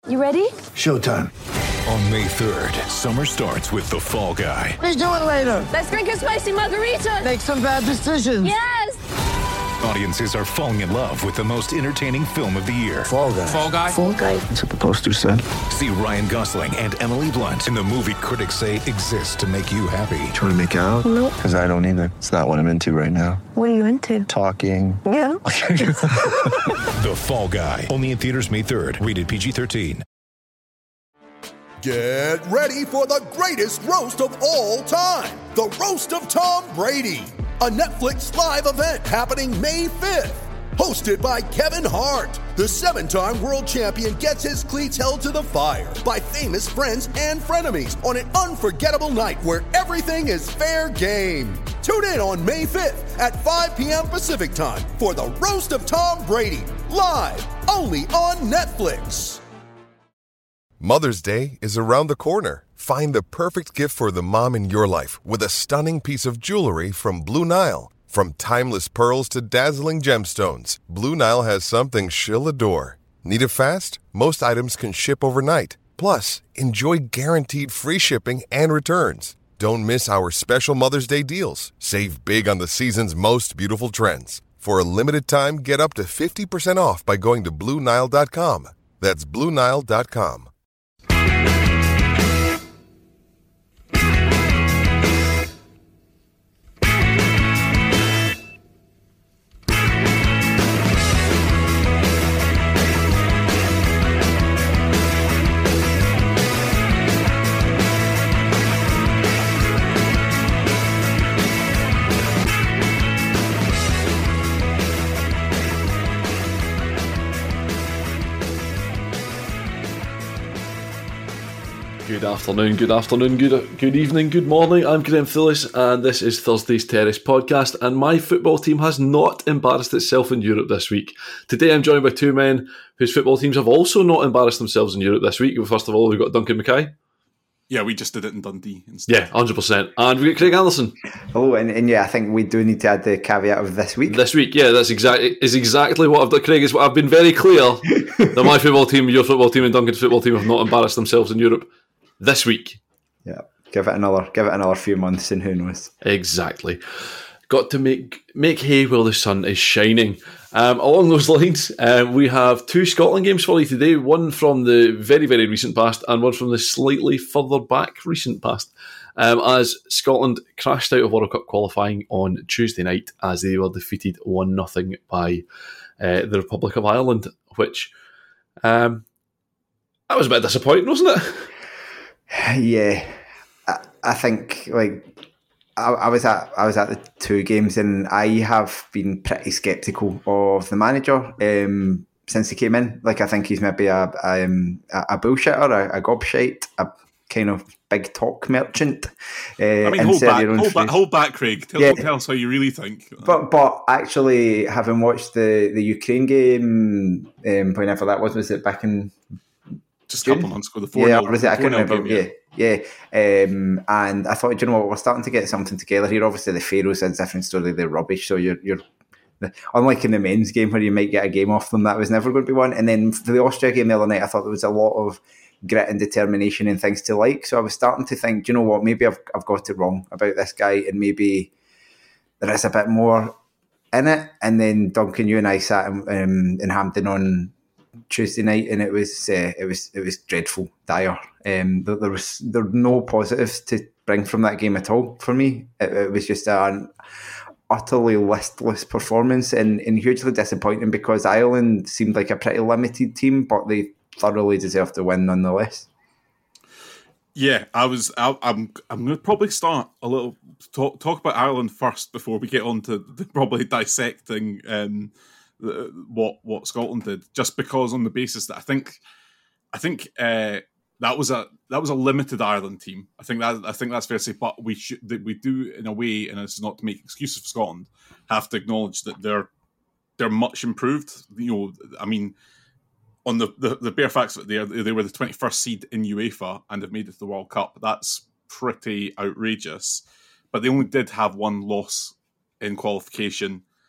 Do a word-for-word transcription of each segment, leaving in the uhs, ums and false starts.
You ready? Showtime. On May third, summer starts with The Fall Guy. Let's do it later. Let's drink a spicy margarita. Make some bad decisions. Yes! Audiences are falling in love with the most entertaining film of the year. Fall Guy. Fall Guy? Fall Guy. That's what the poster said. See Ryan Gosling and Emily Blunt in the movie critics say exists to make you happy. Trying to make it out? Nope. Because I don't either. It's not what I'm into right now. What are you into? Talking. Yeah. The Fall Guy. Only in theaters May third. Rated P G thirteen. Get ready for the greatest roast of all time. The Roast of Tom Brady. A Netflix live event happening May fifth. Hosted by Kevin Hart. The seven-time world champion gets his cleats held to the fire by famous friends and frenemies on an unforgettable night where everything is fair game. Tune in on May fifth at five p.m. Pacific time for the Roast of Tom Brady. Live only on Netflix. Mother's Day is around the corner. Find the perfect gift for the mom in your life with a stunning piece of jewelry from Blue Nile. From timeless pearls to dazzling gemstones, Blue Nile has something she'll adore. Need it fast? Most items can ship overnight. Plus, enjoy guaranteed free shipping and returns. Don't miss our special Mother's Day deals. Save big on the season's most beautiful trends. For a limited time, get up to fifty percent off by going to Blue Nile dot com. That's Blue Nile dot com. Good afternoon, good afternoon, good good evening, good morning. I'm Graham Thillis and this is Thursday's Terrace podcast, and my football team has not embarrassed itself in Europe this week. Today I'm joined by two men whose football teams have also not embarrassed themselves in Europe this week. First of all, we've got Duncan Mackay. Yeah, we just did it in Dundee instead. Yeah, one hundred percent. And we've got Craig Anderson. Hello, and, and yeah, I think we do need to add the caveat of this week. This week, yeah, that's exactly is exactly what I've done, Craig, is what I've been very clear that my football team, your football team and Duncan's football team have not embarrassed themselves in Europe this week. Yeah, give it another give it another few months and who knows. Exactly. Got to make make hay while the sun is shining. Um, along those lines, uh, we have two Scotland games for you today, one from the very, very recent past and one from the slightly further back recent past, um, as Scotland crashed out of World Cup qualifying on Tuesday night as they were defeated one nothing by uh, the Republic of Ireland, which um, that was a bit disappointing, wasn't it? Yeah, I, I think like I, I was at I was at the two games, and I have been pretty sceptical of the manager um, since he came in. Like, I think he's maybe a um, a, a bullshitter, a, a gobshite, a kind of big talk merchant. Uh, I mean, hold back, hold back, hold back, Craig. Tell, yeah. tell us how you really think. But but actually, having watched the, the Ukraine game, um, whenever that was, was it back in just a couple of months ago? The four yeah, was it? I couldn't remember. Game, yeah, yeah. Um, and I thought, you know what, we're starting to get something together here. Obviously, the Pharaohs is a different story. They're rubbish. So you're you're unlike in the men's game where you might get a game off them. That was never going to be one. And then for the Austria game the other night, I thought there was a lot of grit and determination and things to like. So I was starting to think, do you know what, maybe I've I've got it wrong about this guy, and maybe there is a bit more in it. And then Duncan, you and I sat in, um, in Hampton on Tuesday night, and it was uh, it was it was dreadful, dire. Um, there, there was there were no positives to bring from that game at all for me. It, it was just an utterly listless performance, and, and hugely disappointing because Ireland seemed like a pretty limited team, but they thoroughly deserved to win nonetheless. Yeah, I was. I, I'm. I'm going to probably start a little talk talk about Ireland first before we get on to the, probably dissecting um, the, what what Scotland did. Just because on the basis that I think, I think uh, that was a that was a limited Ireland team. I think that I think that's fair to say. But we should that we do in a way, and it's not to make excuses for Scotland, have to acknowledge that they're they're much improved. You know, I mean. On the, the, the bare facts that they are, they were the twenty-first seed in UEFA and have made it to the World Cup. That's pretty outrageous. But they only did have one loss in qualification.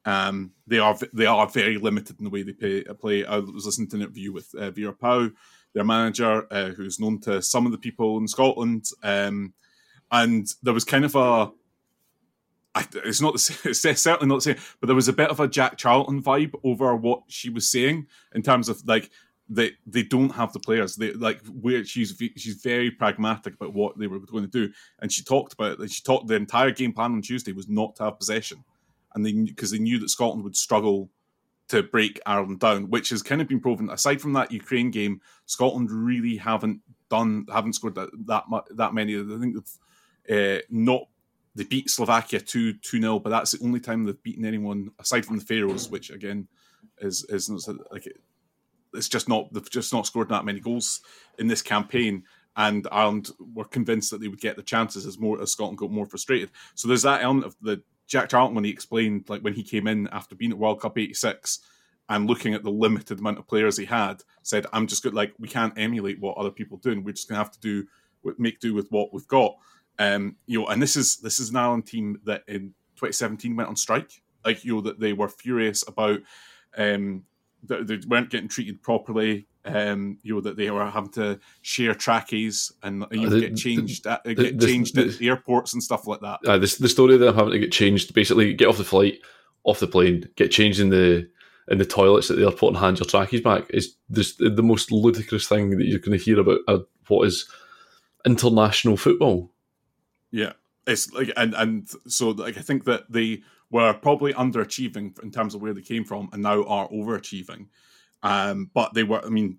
Um, they are they are very limited in the way they play. play. I was listening to an interview with uh, Vera Pauw, their manager, uh, who's known to some of the people in Scotland, um, and there was kind of a. I, it's not the same, it's certainly not the same, but there was a bit of a Jack Charlton vibe over what she was saying in terms of like they they don't have the players. They like where she's she's very pragmatic about what they were going to do, and she talked about it. She talked the entire game plan on Tuesday was not to have possession, and they because they knew that Scotland would struggle to break Ireland down, which has kind of been proven. Aside from that Ukraine game, Scotland really haven't done haven't scored that that, that many. I think they've uh, not. They beat Slovakia two nil, but that's the only time they've beaten anyone aside from the Faroes, which again is is like it's just not they've just not scored that many goals in this campaign. And Ireland were convinced that they would get the chances as more as Scotland got more frustrated. So there's that element of the Jack Charlton when he explained, like when he came in after being at World Cup eighty-six and looking at the limited amount of players he had, said, "I'm just good. Like we can't emulate what other people do, and we're just gonna have to do make do with what we've got." Um, you know, and this is this is an Ireland team that in twenty seventeen went on strike. Like you know, that they were furious about um, that they weren't getting treated properly. Um, you know, that they were having to share trackies and you know, the, get changed at, the, get the, changed the, at airports and stuff like that. Uh, the, the story of them having to get changed, basically get off the flight, off the plane, get changed in the in the toilets at the airport and hand your trackies back is this, the most ludicrous thing that you're going to hear about uh, what is international football. Yeah, it's like, and and so like I think that they were probably underachieving in terms of where they came from, and now are overachieving. Um, but they were, I mean,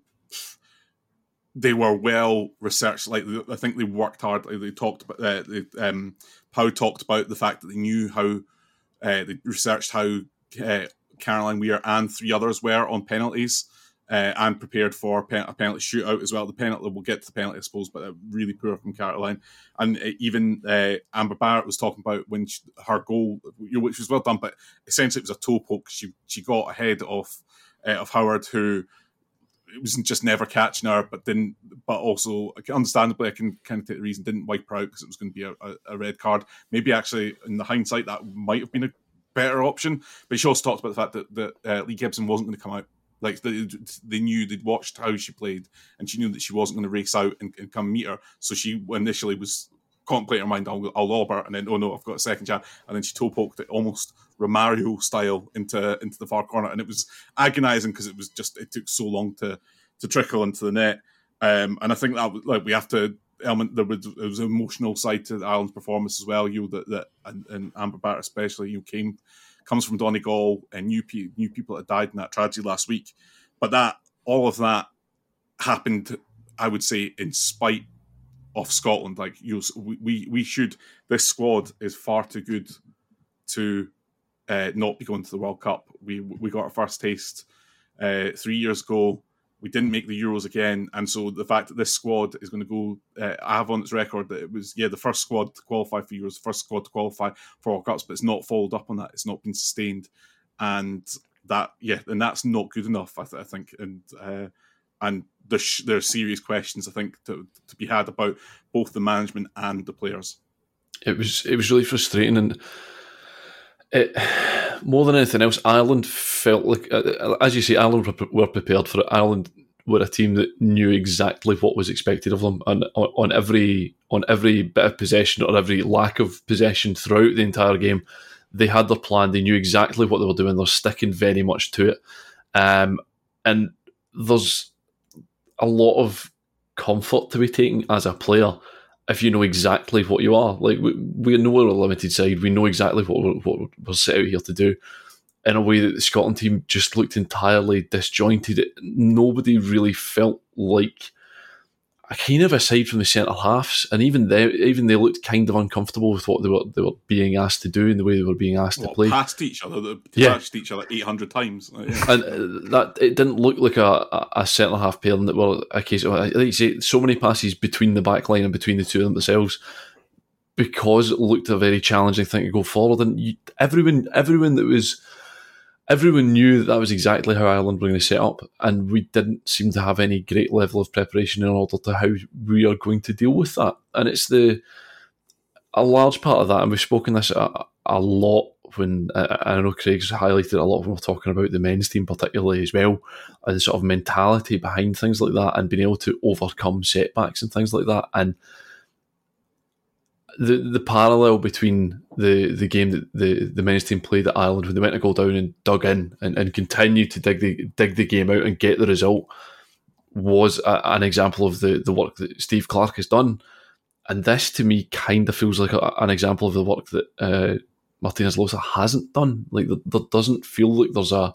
they were well researched. Like I think they worked hard. Like they talked about, uh, they, um, Pauw talked about the fact that they knew how uh, they researched how uh, Caroline Weir and three others were on penalties. Uh, and prepared for pen- a penalty shootout as well. The penalty, we'll get to the penalty, I suppose, but really poor from Caroline. And uh, even uh, Amber Barrett was talking about when she, her goal, which was well done, but essentially it was a toe poke. She she got ahead of uh, of Howard, who it wasn't just never catching her, but didn't. But also, understandably, I can kind of take the reason didn't wipe her out because it was going to be a, a, a red card. Maybe actually, in the hindsight, that might have been a better option. But she also talked about the fact that that uh, Lee Gibson wasn't going to come out. Like they, they knew, they'd watched how she played, and she knew that she wasn't going to race out and, and come meet her. So she initially was contemplating her mind, I'll, I'll lob her, and then oh no, I've got a second chance, and then she toe poked it almost Romario style into into the far corner, and it was agonising because it was just it took so long to to trickle into the net. Um, and I think that like we have to element there was there was an emotional side to Ireland's performance as well. You know, that that and, and Amber Barrett especially, you came. comes from Donegal and new, pe- new people that died in that tragedy last week. But that all of that happened, I would say, in spite of Scotland. Like you, know, we we should. This squad is far too good to uh, not be going to the World Cup. We we got our first taste uh, three years ago. We didn't make the Euros again, and so the fact that this squad is going to go, uh, I have on its record that it was yeah the first squad to qualify for Euros, the first squad to qualify for World Cups, but it's not followed up on that. It's not been sustained, and that yeah, and that's not good enough. I, th- I think, and uh, and there's there are serious questions I think to to be had about both the management and the players. It was it was really frustrating, and it more than anything else, Ireland felt like, as you say, Ireland were prepared for it. Ireland were a team that knew exactly what was expected of them, and on, on every on every bit of possession or every lack of possession throughout the entire game, they had their plan. They knew exactly what they were doing. They're sticking very much to it, um, and there's a lot of comfort to be taken as a player if you know exactly what you are. Like we, we know we're a limited side. We know exactly what we're, what we're set out here to do. In a way that the Scotland team just looked entirely disjointed. It, nobody really felt like, kind of aside from the centre halves, and even they, even they looked kind of uncomfortable with what they were they were being asked to do and the way they were being asked well, to play. Past each other, they yeah. passed each other eight hundred times, like, yeah. and uh, that it didn't look like a, a, a centre half pairing that were a case of, like you say, so many passes between the back line and between the two of them themselves, because it looked a very challenging thing to go forward. And you, everyone, everyone that was. Everyone knew that, that was exactly how Ireland were going to set up, and we didn't seem to have any great level of preparation in order to how we are going to deal with that. And it's the a large part of that, and we've spoken this a, a lot when I, I know Craig's highlighted a lot of them were talking about the men's team particularly as well, and the sort of mentality behind things like that and being able to overcome setbacks and things like that. And the the parallel between the, the game that the, the men's team played at Ireland when they went to go down and dug in and, and continued to dig the dig the game out and get the result was a, an example of the, the work that Steve Clarke has done. And this, to me, kind of feels like a, an example of the work that uh, Martinez Losa hasn't done. Like, there, there doesn't feel like there's a...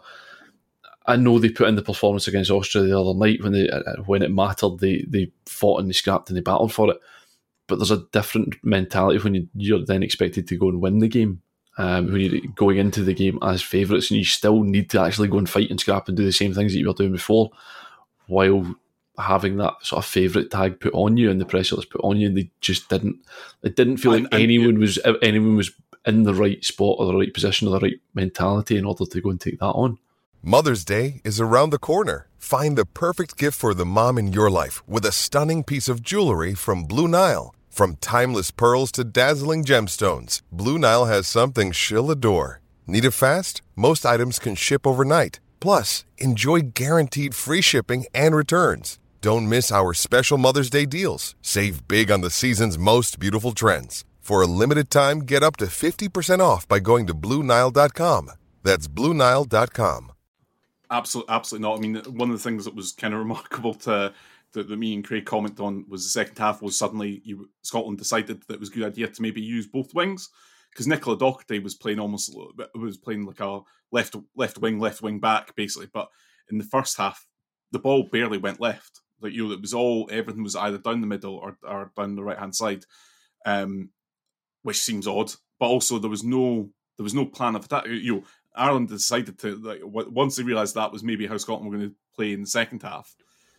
I know they put in the performance against Austria the other night when they when it mattered. They they fought and they scrapped and they battled for it. But there's a different mentality when you, you're then expected to go and win the game. Um, when you're going into the game as favourites, and you still need to actually go and fight and scrap and do the same things that you were doing before, while having that sort of favourite tag put on you and the pressure that's put on you. And they just didn't. It didn't feel like and, and, anyone was anyone was in the right spot or the right position or the right mentality in order to go and take that on. Mother's Day is around the corner. Find the perfect gift for the mom in your life with a stunning piece of jewelry from Blue Nile. From timeless pearls to dazzling gemstones, Blue Nile has something she'll adore. Need it fast? Most items can ship overnight. Plus, enjoy guaranteed free shipping and returns. Don't miss our special Mother's Day deals. Save big on the season's most beautiful trends. For a limited time, get up to fifty percent off by going to Blue Nile dot com. That's Blue Nile dot com. Absolutely, absolutely not. I mean, one of the things that was kind of remarkable to that, that me and Craig commented on was the second half was suddenly you, Scotland decided that it was a good idea to maybe use both wings, because Nicola Doherty was playing almost was playing like a left left wing left wing back basically, but in the first half the ball barely went left. Like, you know, it was all everything was either down the middle or, or down the right hand side, um, which seems odd. But also there was no there was no plan of attack. You know, Ireland decided to, like, once they realised that was maybe how Scotland were going to play in the second half,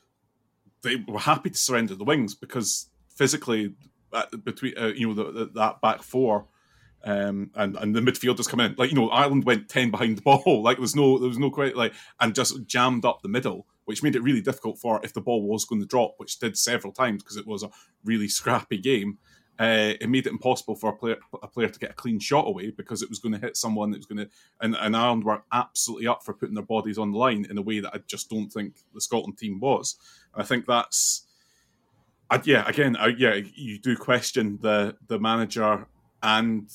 they were happy to surrender the wings, because physically, uh, between uh, you know the, the, that back four um, and and the midfielders come in, like, you know, Ireland went ten behind the ball, like there was no there was no quite like and just jammed up the middle, which made it really difficult for if the ball was going to drop, which did several times because it was a really scrappy game. Uh, it made it impossible for a player a player to get a clean shot away, because it was going to hit someone. It was going to, and, and Ireland were absolutely up for putting their bodies on the line in a way that I just don't think the Scotland team was. And I think that's, I, yeah, again, I, yeah, you do question the the manager, and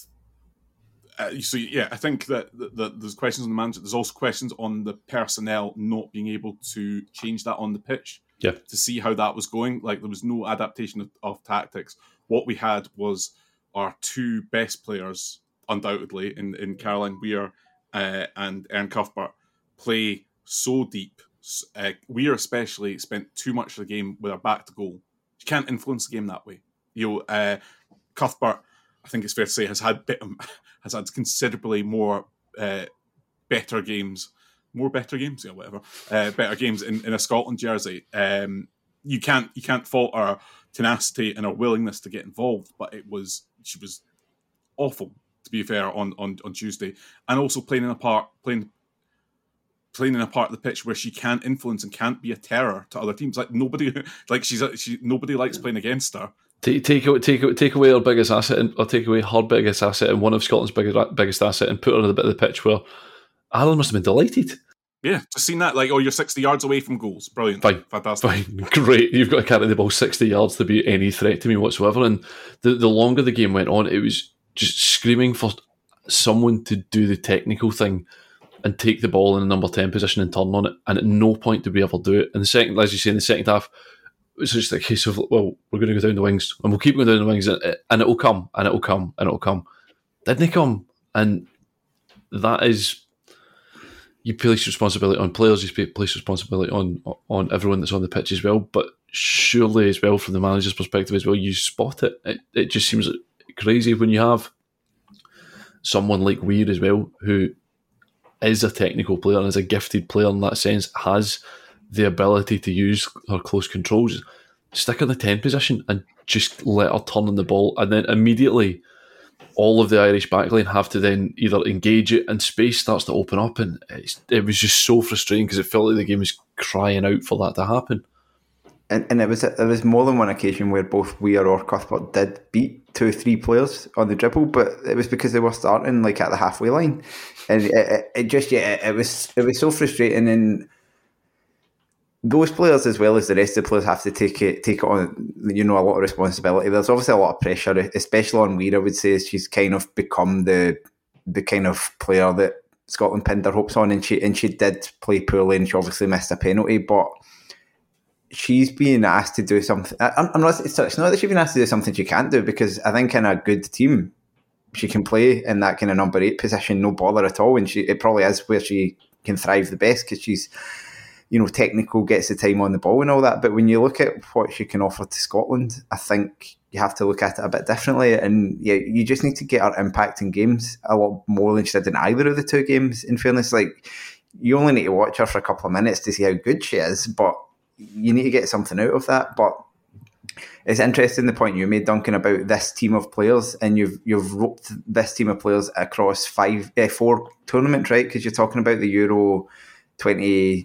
uh, so yeah, I think that, that, that there's questions on the manager. There's also questions on the personnel not being able to change that on the pitch. Yeah, to see how that was going. Like, there was no adaptation of, of tactics. What we had was our two best players, undoubtedly, in, in Caroline Weir uh, and Erin Cuthbert, play so deep. Uh, Weir especially spent too much of the game with her back to goal. She can't influence the game that way. You know, uh, Cuthbert, I think it's fair to say, has had bit, has had considerably more uh, better games. More better games, yeah, whatever. Uh, better games in, in a Scotland jersey. Um, you can't you can't fault her tenacity and her willingness to get involved, but it was she was awful, to be fair, on, on, on Tuesday, and also playing in a part playing playing in a part of the pitch where she can't influence and can't be a terror to other teams. Like, nobody like she's she nobody likes playing against her. Take take take take away her biggest asset, and, or take away her biggest asset and one of Scotland's biggest biggest asset, and put her on the bit of the pitch where Alan must have been delighted. Yeah, just seen that. Like, oh, you're sixty yards away from goals. Brilliant. Fine. Fantastic. Fine. Great. You've got to carry the ball sixty yards to be any threat to me whatsoever. And the, the longer the game went on, it was just screaming for someone to do the technical thing and take the ball in the number ten position and turn on it. And at no point did we ever do it. In the second, as you say, in the second half, it was just a case of, well, we're going to go down the wings and we'll keep going down the wings, and, and it'll come, and it'll come, and it'll come. Didn't it come? And that is... You place responsibility on players, you place responsibility on on everyone that's on the pitch as well, but surely as well from the manager's perspective as well, you spot it. It, it just seems crazy when you have someone like Weir as well, who is a technical player and is a gifted player in that sense, has the ability to use her close controls. Stick her in the ten position and just let her turn on the ball, and then immediately all of the Irish backline have to then either engage it and space starts to open up, and it's, it was just so frustrating because it felt like the game was crying out for that to happen. And, and it was there was more than one occasion where both Weir or Cuthbert did beat two or three players on the dribble, but it was because they were starting like at the halfway line, and it, it, it just yeah it, it was it was so frustrating. And those players, as well as the rest of the players, have to take it take it on, you know, a lot of responsibility. There's obviously a lot of pressure, especially on Weir. I would say she's kind of become the the kind of player that Scotland pinned their hopes on, and she and she did play poorly, and she obviously missed a penalty, but she's being asked to do something. I, I'm not. It's not that she's been asked to do something she can't do, because I think in a good team she can play in that kind of number eight position, no bother at all. And she it probably is where she can thrive the best, because she's, you know, technical, gets the time on the ball and all that. But when you look at what she can offer to Scotland, I think you have to look at it a bit differently. And yeah, you just need to get her impact in games a lot more than she did in either of the two games. In fairness, like, you only need to watch her for a couple of minutes to see how good she is, but you need to get something out of that. But it's interesting the point you made, Duncan, about this team of players, and you've you've roped this team of players across five, eh, four tournaments, right? Because you're talking about the Euro twenty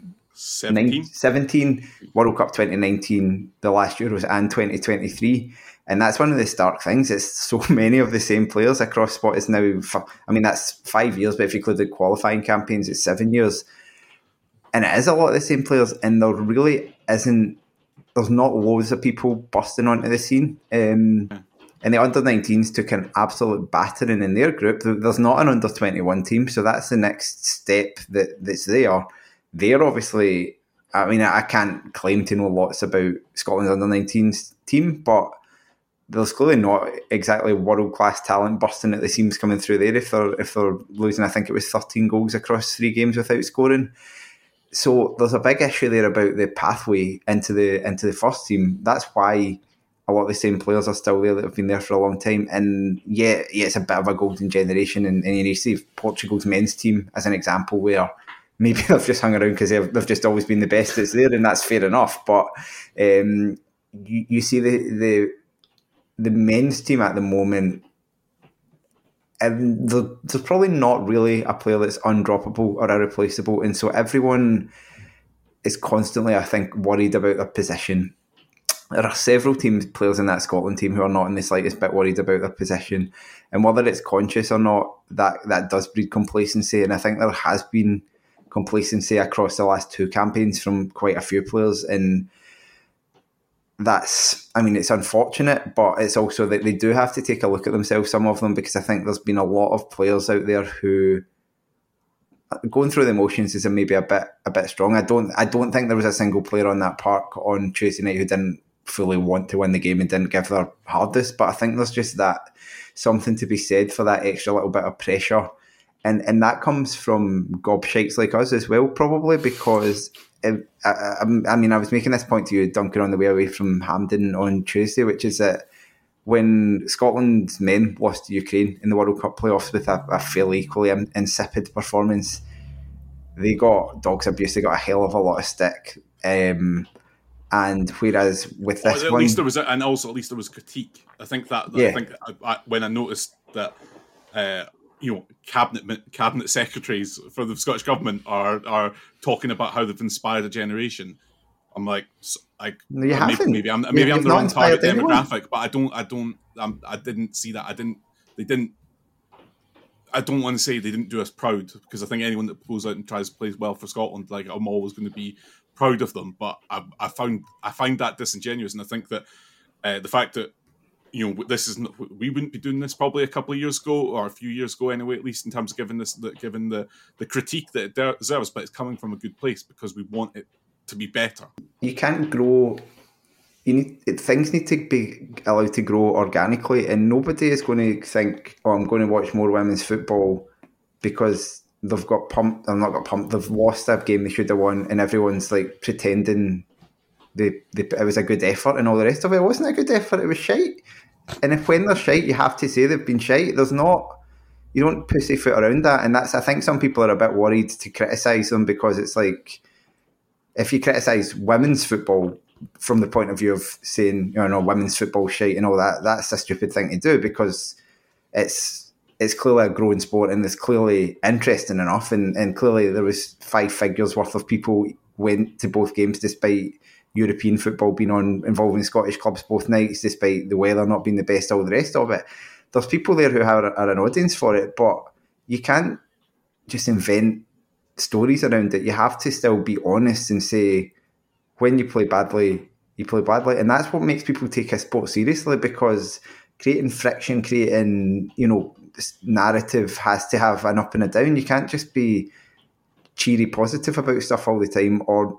seventeen, World Cup twenty nineteen, the last Euros, and twenty twenty-three. And that's one of the stark things. It's so many of the same players across what is now, I mean, that's five years, but if you include the qualifying campaigns, it's seven years. And it is a lot of the same players, and there really isn't, there's not loads of people busting onto the scene. Um, and the under nineteens took an absolute battering in their group. There's not an under twenty-one team, so that's the next step that, that's there. They're obviously, I mean, I can't claim to know lots about Scotland's under nineteens team, but there's clearly not exactly world-class talent bursting at the seams coming through there if they're, if they're losing, I think it was thirteen goals across three games without scoring. So there's a big issue there about the pathway into the into the first team. That's why a lot of the same players are still there that have been there for a long time. And yeah, yeah, it's a bit of a golden generation. And, and you see Portugal's men's team as an example, where maybe they've just hung around because they've, they've just always been the best that's there, and that's fair enough. But um, you, you see the, the the men's team at the moment, and there's probably not really a player that's undroppable or irreplaceable. And so everyone is constantly, I think, worried about their position. There are several teams, players in that Scotland team, who are not in the slightest bit worried about their position. And whether it's conscious or not, that, that does breed complacency. And I think there has been complacency across the last two campaigns from quite a few players. And that's, I mean, it's unfortunate, but it's also that they do have to take a look at themselves, some of them, because I think there's been a lot of players out there who, going through the motions is maybe a bit a bit strong. I don't I don't think there was a single player on that park on Tuesday night who didn't fully want to win the game and didn't give their hardest, but I think there's just that something to be said for that extra little bit of pressure. And and that comes from gobshites like us as well, probably, because it, I, I mean, I was making this point to you, Duncan, on the way away from Hampden on Tuesday, which is that when Scotland's men lost to Ukraine in the World Cup playoffs with a, a fairly equally insipid performance, they got dog's abuse, they got a hell of a lot of stick. Um, and whereas with this well, at one, least there was, a, and also at least there was critique. I think that, that yeah. I think I, I, when I noticed that, uh, you know, cabinet cabinet secretaries for the Scottish government are are talking about how they've inspired a generation. I'm like, like you maybe, maybe I'm maybe You've I'm the wrong target anyone. demographic, but I don't I don't um, I didn't see that. I didn't they didn't. I don't want to say they didn't do us proud, because I think anyone that pulls out and tries to play well for Scotland, like, I'm always going to be proud of them. But I, I found I find that disingenuous, and I think that uh, the fact that, you know, this is not, we wouldn't be doing this probably a couple of years ago, or a few years ago anyway, at least in terms of giving this, the, given the the critique that it deserves. But it's coming from a good place because we want it to be better. You can't grow. You need things need to be allowed to grow organically, and nobody is going to think, "Oh, I'm going to watch more women's football because they've got pumped." They've not got pumped. They've lost a game they should have won, and everyone's like pretending they, they it was a good effort and all the rest of it. It wasn't a good effort. It was shite. And if when they're shite, you have to say they've been shite. There's not, you don't pussyfoot around that. And that's, I think some people are a bit worried to criticise them, because it's like, if you criticise women's football from the point of view of saying, you know, women's football shite and all that, that's a stupid thing to do, because it's it's clearly a growing sport and it's clearly interesting enough. And, and clearly there was five figures worth of people went to both games despite European football being on, involving Scottish clubs both nights, despite the weather not being the best, all the rest of it. There's people there who are, are an audience for it, but you can't just invent stories around it. You have to still be honest and say, when you play badly, you play badly. And that's what makes people take a sport seriously, because creating friction, creating, you know, this narrative has to have an up and a down. You can't just be cheery positive about stuff all the time, or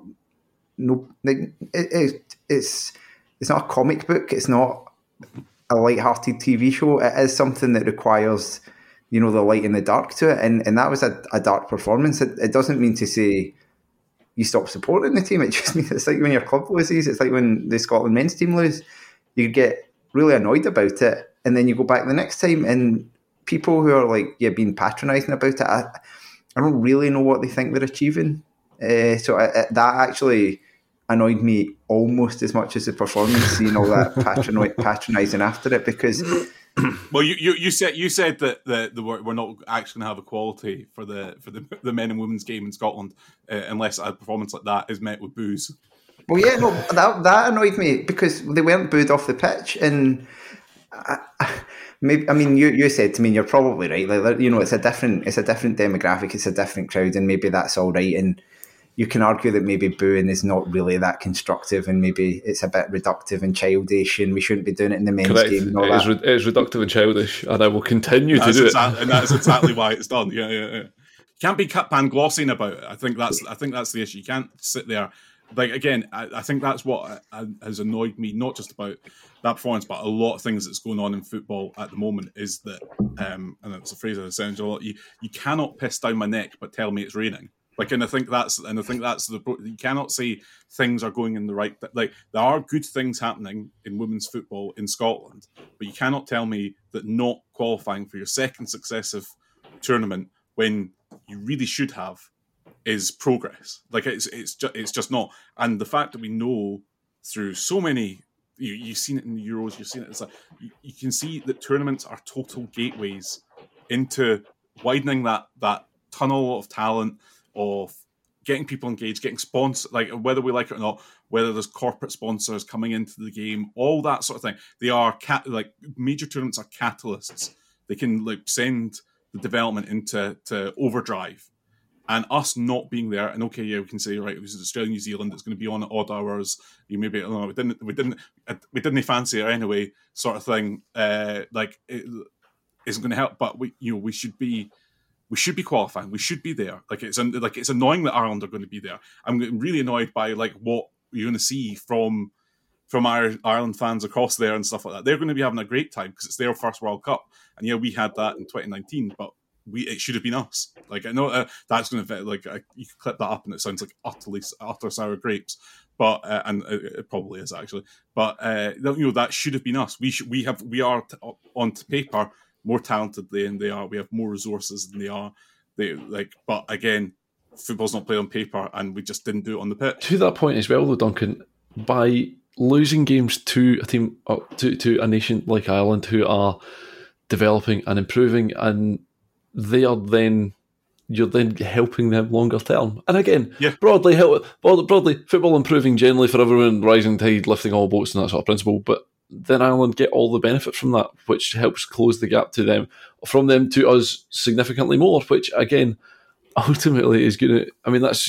no, it, it, it's it's not a comic book, it's not a light-hearted T V show. It is something that requires, you know, the light and the dark to it, and and that was a, a dark performance. It, it doesn't mean to say you stop supporting the team. It just means it's like when your club loses, it's like when the Scotland men's team lose, you get really annoyed about it, and then you go back the next time, and people who are like, yeah, being patronising about it, I, I don't really know what they think they're achieving. Uh, so I, I, that actually annoyed me almost as much as the performance, seeing all that patroni- patronising after it, because... Well, you, you, you said you said that the, the we're not actually going to have equality for the for the, the men and women's game in Scotland uh, unless a performance like that is met with boos. Well, yeah, no, that that annoyed me because they weren't booed off the pitch, and I, maybe I mean you, you said to me, and you're probably right. Like, you know, it's a different it's a different demographic, it's a different crowd, and maybe that's all right. And you can argue that maybe booing is not really that constructive, and maybe it's a bit reductive and childish, and we shouldn't be doing it in the men's Correct. game. And all it, that. is re- it is reductive and childish, and I will continue that's to do exactly, it. And that's exactly why it's done. Yeah, yeah, yeah. You can't be cut panglossing about it. I think that's I think that's the issue. You can't sit there. Like, again, I, I think that's what has annoyed me, not just about that performance, but a lot of things that's going on in football at the moment is that, um, and it's a phrase that sounds a lot, you, you cannot piss down my neck but tell me it's raining. Like, and I think that's, and I think that's the, you cannot say things are going in the right, like, there are good things happening in women's football in Scotland, but you cannot tell me that not qualifying for your second successive tournament when you really should have is progress. Like, it's it's just it's just not. And the fact that we know through so many, you, you've seen it in the Euros, you've seen it, it's like, you, you can see that tournaments are total gateways into widening that that tunnel of talent, of getting people engaged, getting sponsors, like whether we like it or not, whether there's corporate sponsors coming into the game, all that sort of thing. They are cat like major tournaments are catalysts. They can like send the development into to overdrive. And us not being there, and okay, yeah, we can say, right, it was Australia, New Zealand, it's going to be on at odd hours. You maybe, oh, no, we didn't, we didn't, we didn't fancy it anyway, sort of thing. Uh, like, it isn't going to help. But we, you know, we should be, we should be qualifying. We should be there. Like, it's like it's annoying that Ireland are going to be there. I'm really annoyed by like what you're going to see from from Ireland fans across there and stuff like that. They're going to be having a great time because it's their first World Cup, and yeah, we had that in twenty nineteen, but. We it should have been us. Like I know uh, that's going to like uh, you could clip that up and it sounds like utterly utter sour grapes, but uh, and it, it probably is actually. But uh, you know that should have been us. We should we have we are t- on paper more talented than they are. We have more resources than they are. They like, but again, football's not played on paper, and we just didn't do it on the pitch. To that point as well, though, Duncan, by losing games to a team uh, to to a nation like Ireland who are developing and improving and they are then, you're then helping them longer term. And again, yeah. broadly, help, broadly, football improving generally for everyone, rising tide, lifting all boats and that sort of principle. But then Ireland get all the benefit from that, which helps close the gap to them, from them to us significantly more, which again, ultimately is going to, I mean, that's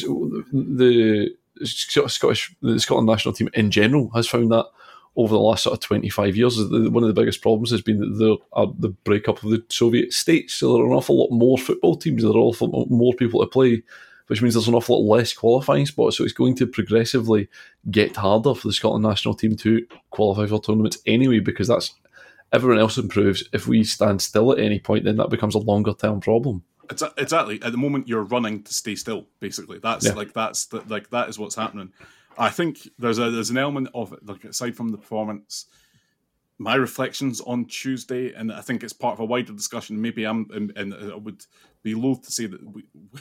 the Scottish, the Scotland national team in general has found that over the last sort of twenty-five years. One of the biggest problems has been that there are the breakup of the Soviet states. So there are an awful lot more football teams, there are an awful lot more people to play, which means there's an awful lot less qualifying spots. So it's going to progressively get harder for the Scotland national team to qualify for tournaments anyway, because that's everyone else improves. If we stand still at any point, then that becomes a longer term problem. It's exactly at the moment you're running to stay still. Basically, that's yeah. like that's the, like that is what's happening. I think there's a there's an element of it, like aside from the performance, my reflections on Tuesday, and I think it's part of a wider discussion. Maybe I'm, and, and I would be loath to say that we,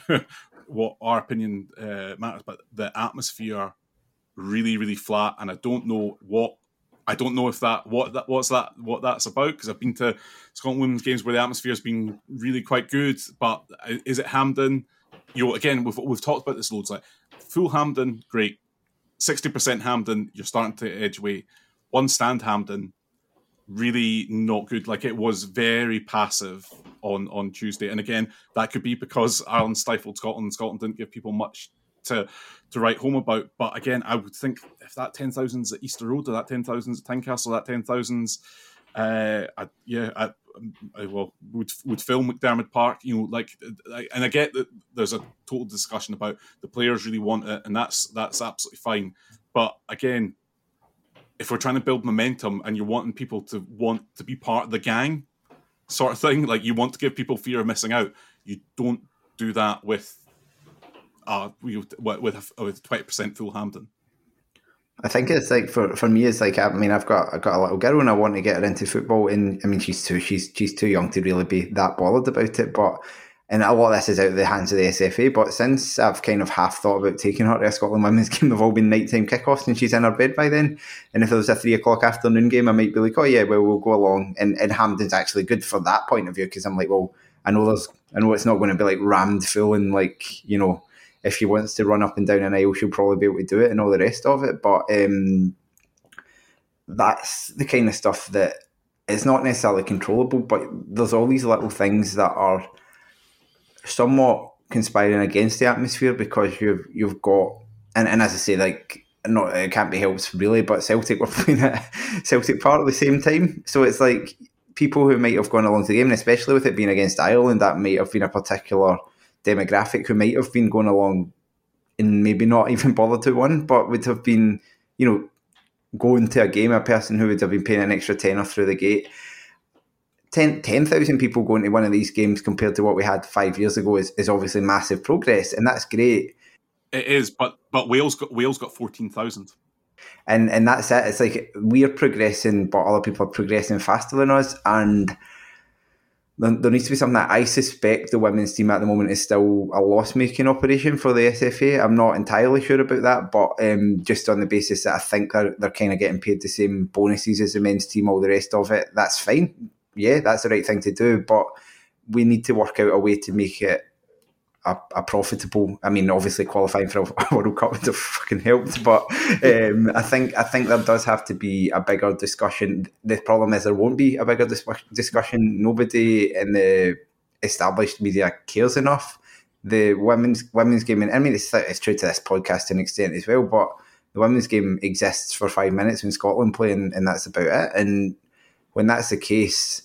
what our opinion uh, matters, but the atmosphere really, really flat, and I don't know what I don't know if that what that what's that what that's about, because I've been to Scotland women's games where the atmosphere has been really quite good, but is it Hampden? You know, again, we've we've talked about this loads. Like full Hampden, great. sixty percent Hampden, you're starting to edge away. One stand Hampden, really not good. Like, it was very passive on, on Tuesday. And again, that could be because Ireland stifled Scotland. Scotland didn't give people much to to write home about. But again, I would think if that ten thousand's at Easter Road, or that ten thousand's at Tynecastle, that ten thousand's, uh, I, yeah, I, I well, would would fill McDermott Park, you know, like, and I get that there's a total discussion about the players really want it, and that's that's absolutely fine. But again, if we're trying to build momentum and you're wanting people to want to be part of the gang, sort of thing, like you want to give people fear of missing out, you don't do that with uh with with, with twenty percent full Hampden. I think it's like for, for me, it's like I mean, I've got I've got a little girl and I want to get her into football, and I mean, she's too she's she's too young to really be that bothered about it. But and a lot of this is out of the hands of the S F A. But since I've kind of half thought about taking her to a Scotland women's game, they've all been nighttime kickoffs, and she's in her bed by then. And if there was a three o'clock afternoon game, I might be like, oh yeah, well we'll go along. And and Hampden's actually good for that point of view, because I'm like, well, I know there's I know it's not going to be like rammed full, and like, you know, if she wants to run up and down an aisle, she'll probably be able to do it and all the rest of it. But um, that's the kind of stuff that it's not necessarily controllable, but there's all these little things that are somewhat conspiring against the atmosphere, because you've you've got, and, and as I say, like, not it can't be helped really, but Celtic were playing at Celtic Park at the same time. So it's like people who might have gone along to the game, and especially with it being against Ireland, that might have been a particular demographic who might have been going along and maybe not even bothered to win, but would have been, you know, going to a game, a person who would have been paying an extra tenner through the gate. ten thousand people going to one of these games compared to what we had five years ago is, is obviously massive progress, and that's great. It is, but but Wales got Wales got fourteen thousand. And and that's it. It's like we're progressing, but other people are progressing faster than us, and There, there needs to be something that I suspect the women's team at the moment is still a loss-making operation for the S F A. I'm not entirely sure about that, but um, just on the basis that I think they're, they're kind of getting paid the same bonuses as the men's team, all the rest of it, that's fine. Yeah, that's the right thing to do, but we need to work out a way to make it a, a profitable. I mean, obviously qualifying for a World Cup would have fucking helped, but um, I think I think there does have to be a bigger discussion. The problem is there won't be a bigger dis- discussion. Nobody in the established media cares enough. The women's women's game, and I mean, it's, it's true to this podcast to an extent as well, but the women's game exists for five minutes when Scotland play, and, and that's about it. And when that's the case,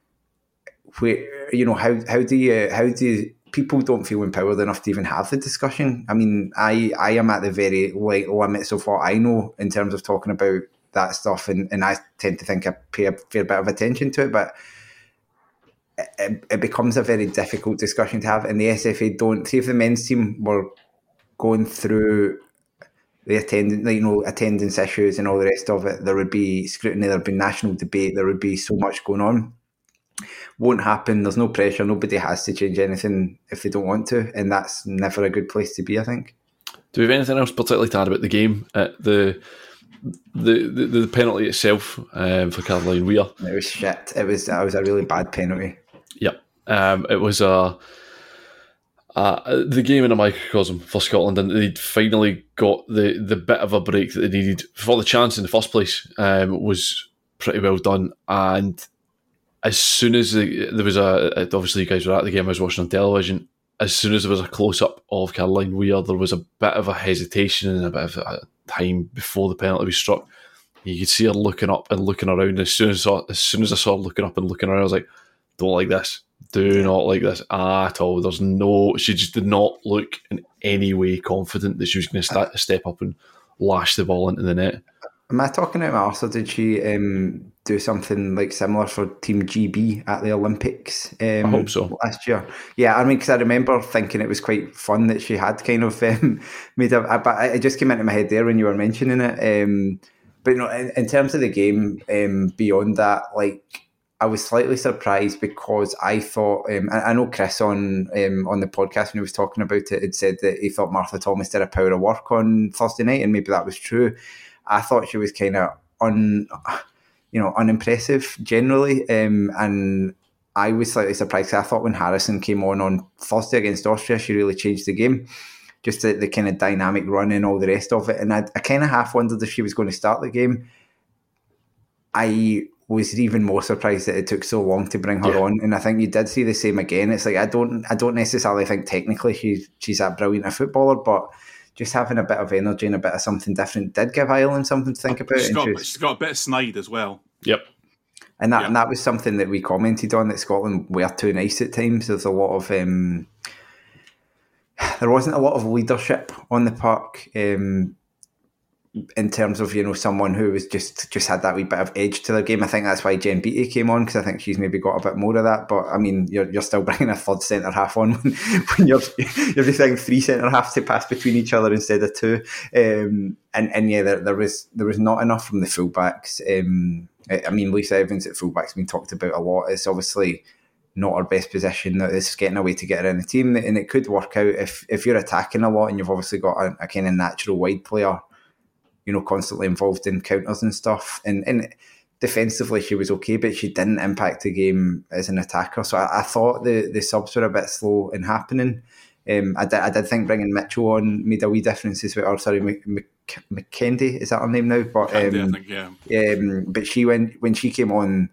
where, you know, how how do you how do you, people don't feel empowered enough to even have the discussion. I mean, I, I am at the very like limits of what I know in terms of talking about that stuff, and, and I tend to think I pay a fair bit of attention to it, but it, it becomes a very difficult discussion to have, and the S F A don't. See, if the men's team were going through the attendance, you know, attendance issues and all the rest of it, there would be scrutiny, there would be national debate, there would be so much going on. Won't happen. There's no pressure. Nobody has to change anything if they don't want to, and that's never a good place to be, I think. Do we have anything else particularly to add about the game? Uh, the, the the the penalty itself um, for Caroline Weir. It was shit. It was it was a really bad penalty. Yep. Um, it was a uh, the game in a microcosm for Scotland, and they'd finally got the the bit of a break that they needed for the chance in the first place. Um, was pretty well done, and as soon as the, there was a, obviously you guys were at the game, I was watching on television, as soon as there was a close-up of Caroline Weir, there was a bit of a hesitation and a bit of a time before the penalty was struck. You could see her looking up and looking around. As soon as, I saw, as soon as I saw her looking up and looking around, I was like, don't like this. Do not like this at all. There's no... She just did not look in any way confident that she was going to st- step up and lash the ball into the net. Am I talking about Martha? Did she um, do something like similar for Team G B at the Olympics? Um, I hope so. Last year. Yeah, I mean, because I remember thinking it was quite fun that she had kind of um, made a... But it just came into my head there when you were mentioning it. Um, but, you know, in, in terms of the game, um, beyond that, like, I was slightly surprised because I thought... Um, I, I know Chris on um, on the podcast when he was talking about it had said that he thought Martha Thomas did a power of work on Thursday night, and maybe that was true. I thought she was kind of un, you know, unimpressive generally, um, and I was slightly surprised. I thought when Harrison came on on Thursday against Austria, she really changed the game. just the, the kind of dynamic run and all the rest of it. And I, I kind of half wondered if she was going to start the game. I was even more surprised that it took so long to bring her yeah. on, and I think you did see the same again. It's like I don't, I don't necessarily think technically she's she's that brilliant a footballer, but just having a bit of energy and a bit of something different did give Ireland something to think about. She's got, she's got a bit of snide as well. Yep. And that yep. and that was something that we commented on, that Scotland were too nice at times. There's a lot of um, there wasn't a lot of leadership on the park. Um, in terms of, you know, someone who was just just had that wee bit of edge to their game. I think that's why Jen Beattie came on, because I think she's maybe got a bit more of that. But I mean, you're you're still bringing a third centre half on when, when you're you're just having three centre halves to pass between each other instead of two. Um, and and yeah, there, there was there was not enough from the fullbacks. Um, I, I mean, Lisa Evans at fullback's been talked about a lot. It's obviously not our best position. That is getting a way to get her in the team, and it could work out if if you're attacking a lot and you've obviously got a, a kind of natural wide player, you know, constantly involved in counters and stuff. And, and defensively, she was okay, but she didn't impact the game as an attacker. So I, I thought the, the subs were a bit slow in happening. Um, I, did, I did think bringing Mitchell on made a wee difference as well. Or sorry, McKendy, is that her name now? But um, Candy, I think, yeah. Um, but she when when she came on,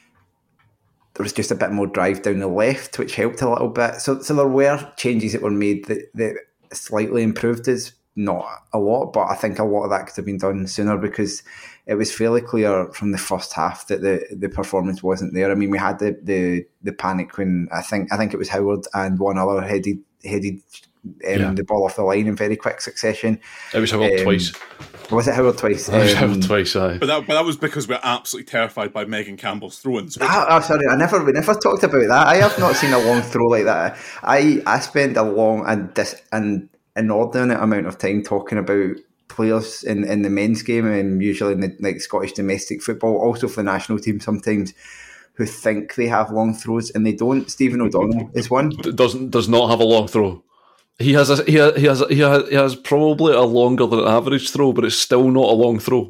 there was just a bit more drive down the left, which helped a little bit. So so there were changes that were made that, that slightly improved us. Not a lot, but I think a lot of that could have been done sooner, because it was fairly clear from the first half that the, the performance wasn't there. I mean, we had the, the, the panic when I think I think it was Howard and one other headed headed um, yeah. the ball off the line in very quick succession. It was Howard um, twice. Was it Howard twice? It was um, Howard twice, aye. But that, but that was because we're absolutely terrified by Megan Campbell's throw-ins. Ah, oh, sorry, I never, we never talked about that. I have not seen a long throw like that. I, I spend a long and dis, and inordinate amount of time talking about players in, in the men's game, and usually in the like Scottish domestic football, also for the national team sometimes, who think they have long throws and they don't. Stephen O'Donnell is one. Doesn't does not have a long throw. He has a, he has he has he has, he has probably a longer than average throw, but it's still not a long throw.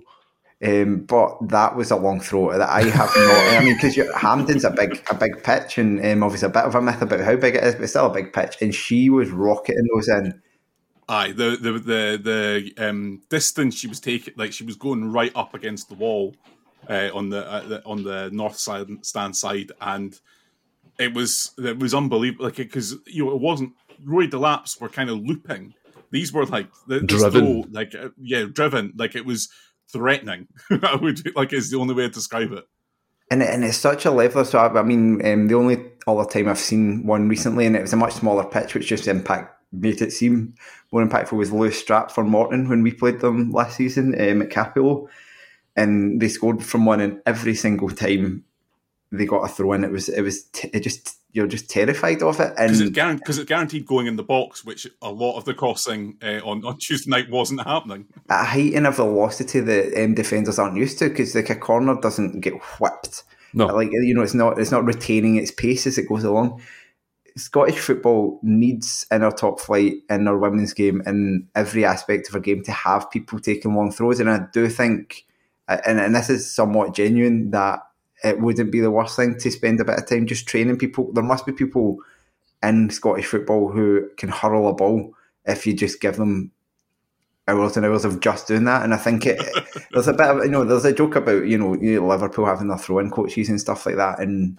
Um, but that was a long throw that I have not. I mean, because Hampden's a big a big pitch, and um, obviously a bit of a myth about how big it is, but it's still a big pitch, and she was rocketing those in. Aye, the the the the um, distance she was taking, like she was going right up against the wall uh, on the, uh, the on the north side stand side, and it was it was unbelievable. Like, because you know, it wasn't Roy Delaps were kind of looping. These were like the, driven, throw, like uh, yeah, driven. Like it was threatening. I would like is the only way to describe it. And and it's such a leveler. So I, I mean, um, the only other time I've seen one recently, and it was a much smaller pitch, which just impact. made it seem more impactful, was Lewis Stratford Morton when we played them last season um, at Capello, and they scored from one, and every single time they got a throw in, it was it was t- it just you're just terrified of it, and because it's, guaranteed, it's guaranteed going in the box, which a lot of the crossing uh, on, on Tuesday night wasn't happening at a height and a velocity that um, defenders aren't used to, because like a corner doesn't get whipped. No, like you know, it's not it's not retaining its pace as it goes along. Scottish football needs in our top flight, in our women's game, in every aspect of our game, to have people taking long throws. And I do think, and, and this is somewhat genuine, that it wouldn't be the worst thing to spend a bit of time just training people. There must be people in Scottish football who can hurl a ball if you just give them hours and hours of just doing that. And I think it, there's a bit of, you know, there's a joke about, you know, Liverpool having their throw-in coaches and stuff like that, and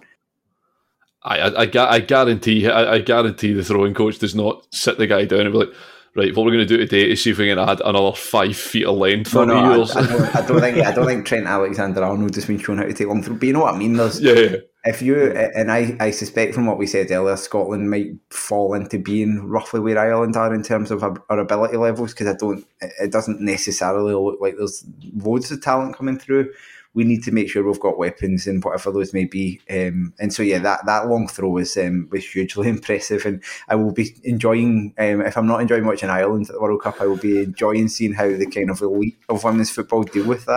I, I, I guarantee I, I guarantee the throwing coach does not sit the guy down and be like, right, what we're going to do today is see if we can add another five feet of length. No, no, I, I, don't, I don't think I don't think Trent Alexander-Arnold has been shown how to take long through. But you know what I mean? There's, yeah, yeah. If you and I, I suspect from what we said earlier, Scotland might fall into being roughly where Ireland are in terms of our ability levels, because I don't. It doesn't necessarily look like there's loads of talent coming through. We need to make sure we've got weapons and whatever those may be. Um, and so, yeah, that, that long throw was um, was hugely impressive. And I will be enjoying, um, if I'm not enjoying watching Ireland at the World Cup, I will be enjoying seeing how the kind of elite of women's football deal with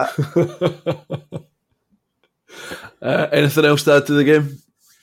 that. uh, anything else to add to the game?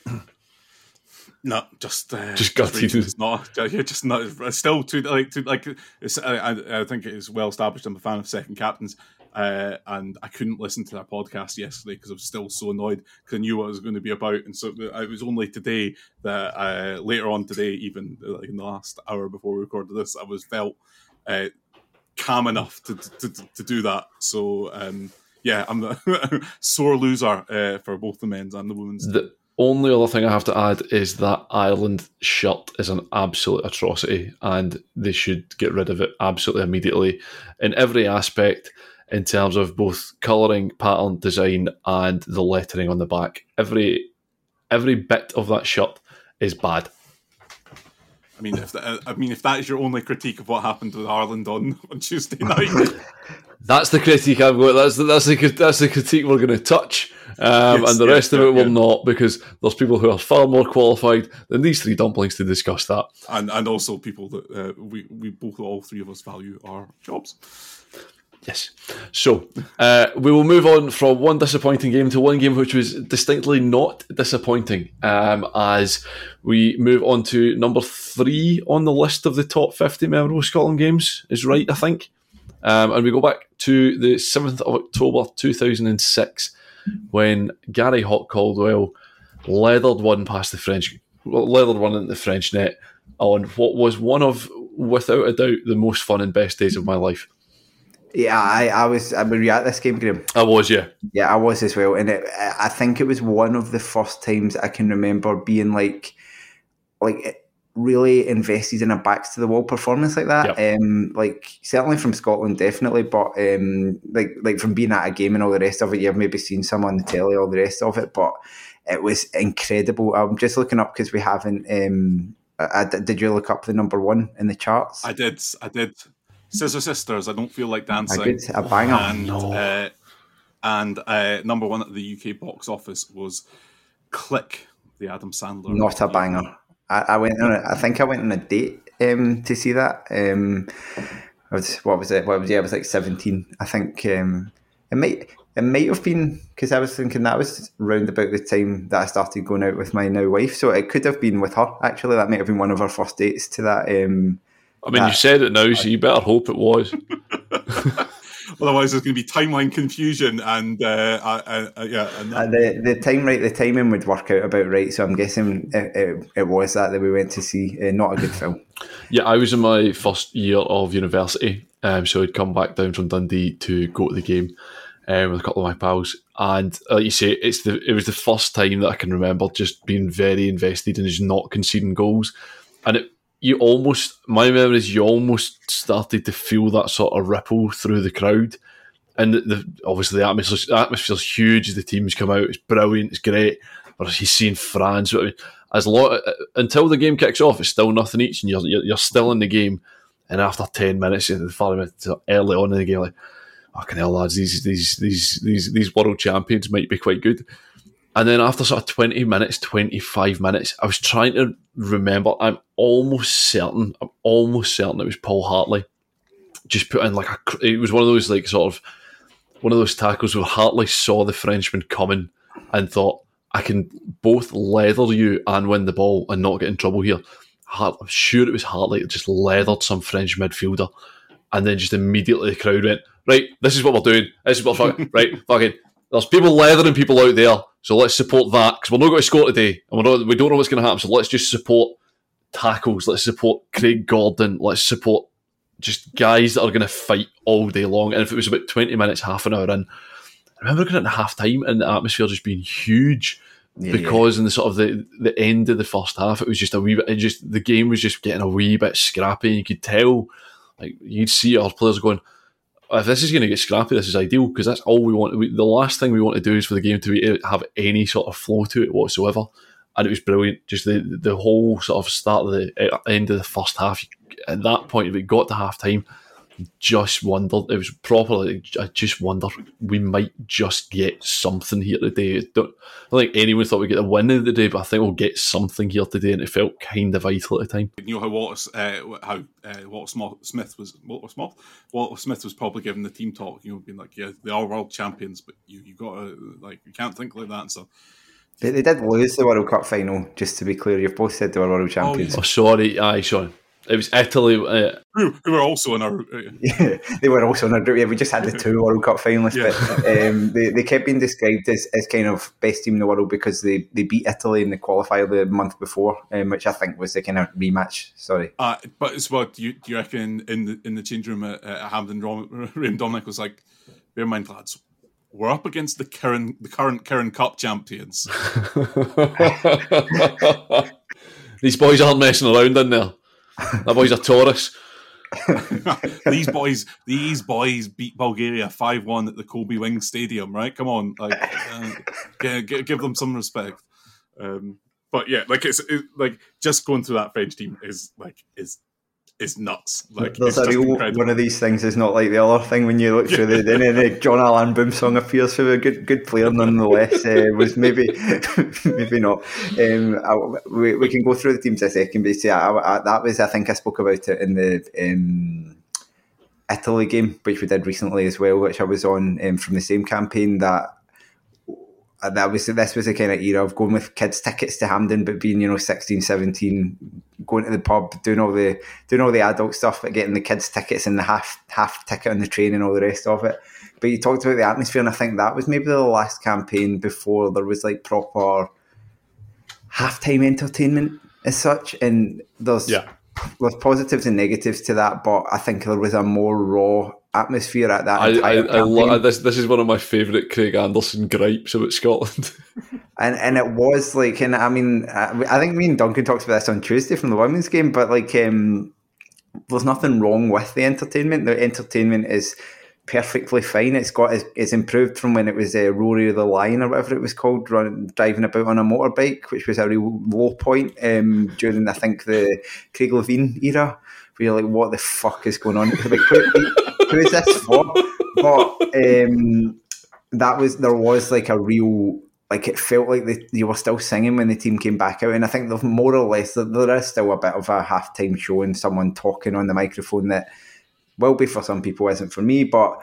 No, just uh, just gutted. It's not. You're just not. Still, too like to like. It's, I, I think it is well established. I'm a fan of second captains. Uh, and I couldn't listen to their podcast yesterday because I was still so annoyed because I knew what it was going to be about. And so it was only today that, uh, later on today, even like in the last hour before we recorded this, I was felt uh, calm enough to, to, to, to do that. So, um, yeah, I'm the sore loser uh, for both the men's and the women's. The only other thing I have to add is that Ireland shirt is an absolute atrocity and they should get rid of it absolutely immediately in every aspect. In terms of both colouring, pattern, design, and the lettering on the back. Every every bit of that shirt is bad. I mean, if that, I mean, if that is your only critique of what happened with Ireland on, on Tuesday night, that's the critique I've got. That's the, that's the that's the critique we're going to touch, um, yes, and the yes, rest of yeah, it will yeah. not, because there's people who are far more qualified than these three dumplings to discuss that, and and also people that uh, we we both all three of us value our jobs. Yes. So uh, we will move on from one disappointing game to one game which was distinctly not disappointing, um, as we move on to number three on the list of the top fifty memorable Scotland games, is right, I think. Um, and we go back to the seventh of October two thousand six when Gary Hawk Caldwell leathered one past the French, leathered one into the French net on what was one of, without a doubt, the most fun and best days of my life. Yeah, I, I was. I were you at this game, Graham? I was, yeah. Yeah, I was as well, and it, I think it was one of the first times I can remember being like, like really invested in a backs to the wall performance like that. Yep. Um, like certainly from Scotland, definitely, but um, like like from being at a game and all the rest of it, you've maybe seen some on the telly, all the rest of it, but it was incredible. I'm just looking up because we haven't. Um, I, I, did you look up the number one in the charts? I did. I did. Scissor Sisters, I Don't Feel Like Dancing. A good, a banger. And, no. uh, and uh, number one at the U K box office was Click, the Adam Sandler. Not a banger. I, I went on. A, I think I went on a date um, to see that. Um, I was, what was it? What was yeah? I was like seventeen. I think um, it might. It might have been because I was thinking that was round about the time that I started going out with my now wife. So it could have been with her. Actually, that might have been one of our first dates to that. Um, I mean, that, you said it now, so you better hope it was. Otherwise, there's going to be timeline confusion, and uh, uh, uh, yeah, and uh, the the time right, the timing would work out about right. So I'm guessing it, it, it was that that we went to see. Uh, not a good film. Yeah, I was in my first year of university, um, so I'd come back down from Dundee to go to the game um, with a couple of my pals, and like you say, it's the it was the first time that I can remember just being very invested and just not conceding goals, and it. You almost, my memory is you almost started to feel that sort of ripple through the crowd. And the, the, obviously the atmosphere, the atmosphere's huge as the teams come out. It's brilliant, it's great. Or he's seeing France. I mean, as long, until the game kicks off, it's still nothing each and you're, you're, you're still in the game. And after ten minutes, early on in the game, like, fucking hell, lads, these, these, these, these, these world champions might be quite good. And then after sort of twenty minutes, twenty-five minutes, I was trying to remember, I'm almost certain, I'm almost certain it was Paul Hartley. Just put in like a, it was one of those like sort of, one of those tackles where Hartley saw the Frenchman coming and thought, I can both leather you and win the ball and not get in trouble here. Hart, I'm sure it was Hartley that just leathered some French midfielder. And then just immediately the crowd went, right, this is what we're doing. This is what we're fucking, right, fucking, there's people leathering people out there. So let's support that because we're not going to score today, and we're not, we don't know what's going to happen. So let's just support tackles. Let's support Craig Gordon. Let's support just guys that are going to fight all day long. And if it was about twenty minutes, half an hour in, I remember going into half time and the atmosphere just being huge yeah, because yeah. in the sort of the, the end of the first half, it was just a wee bit. It just the game was just getting a wee bit scrappy. You could tell, like you'd see our players going, if this is going to get scrappy, this is ideal because that's all we want. We, the last thing we want to do is for the game to be, have any sort of flow to it whatsoever. And it was brilliant. Just the the whole sort of start of the end of the first half. At that point, if it got to half time, just wondered. It was properly. I just wondered we might just get something here today. I don't, I don't think anyone thought we'd get a win of the day, but I think we'll get something here today, and it felt kind of vital at the time. You know how Walter, uh, how uh, Walter Smith was Walter Smith. Walter Smith was probably giving the team talk. You know, being like, "Yeah, they are world champions, but you you got to like you can't think like that." And so. They, they did lose the World Cup final, just to be clear. You've both said they were world champions. Oh, oh sorry. Aye, sorry. It was Italy. Uh, who, who were also in our... Uh, yeah, they were also in our group. Yeah, we just had the two World Cup finalists, yeah. but um, they, they kept being described as, as kind of best team in the world because they, they beat Italy in the qualifier the month before, um, which I think was the kind of rematch. Sorry. Uh, but it's what, do you, do you reckon in the in the change room at, at Hampden, Ray and Dominic was like, bear in mind, lads, we're up against the current the current Kirin Cup champions. These boys aren't messing around in there. That boy's a Taurus. these boys, these boys beat Bulgaria five one at the Colby Wing Stadium, right? Come on, like, uh, g- g- give them some respect. Um, but yeah, like it's it, like just going through that French team is like is is nuts. Like there's it's a real incredible. One of these things is not like the other thing when you look through the then the John Allan Boom song appears for a good good player nonetheless. Uh, was maybe maybe not. Um, I, we we can go through the teams in a second, but yeah, I, I, that was I think I spoke about it in the um, Italy game, which we did recently as well, which I was on um, from the same campaign. That that was this was the kind of era of going with kids' tickets to Hampden, but being, you know, sixteen, seventeen, going to the pub, doing all the doing all the adult stuff, but getting the kids' tickets and the half half ticket on the train and all the rest of it. But you talked about the atmosphere, and I think that was maybe the last campaign before there was like proper halftime entertainment as such. And there's yeah. there's positives and negatives to that, but I think there was a more raw atmosphere at that I, entire I, I lo- this this is one of my favourite Craig Anderson gripes about Scotland. and and it was like, and I mean, I, I think me and Duncan talked about this on Tuesday from the women's game, but like, um, there's nothing wrong with the entertainment. The entertainment is perfectly fine. It's got it's improved from when it was uh, Rory the Lion or whatever it was called, running, driving about on a motorbike, which was a real low point um, during I think the Craig Levein era. Where you're like, what the fuck is going on? Like, who, who is this for? But um, that was there was like a real, like it felt like the, you were still singing when the team came back out, and I think there's more or less there, there is still a bit of a halftime show and someone talking on the microphone that will be for some people, isn't for me. But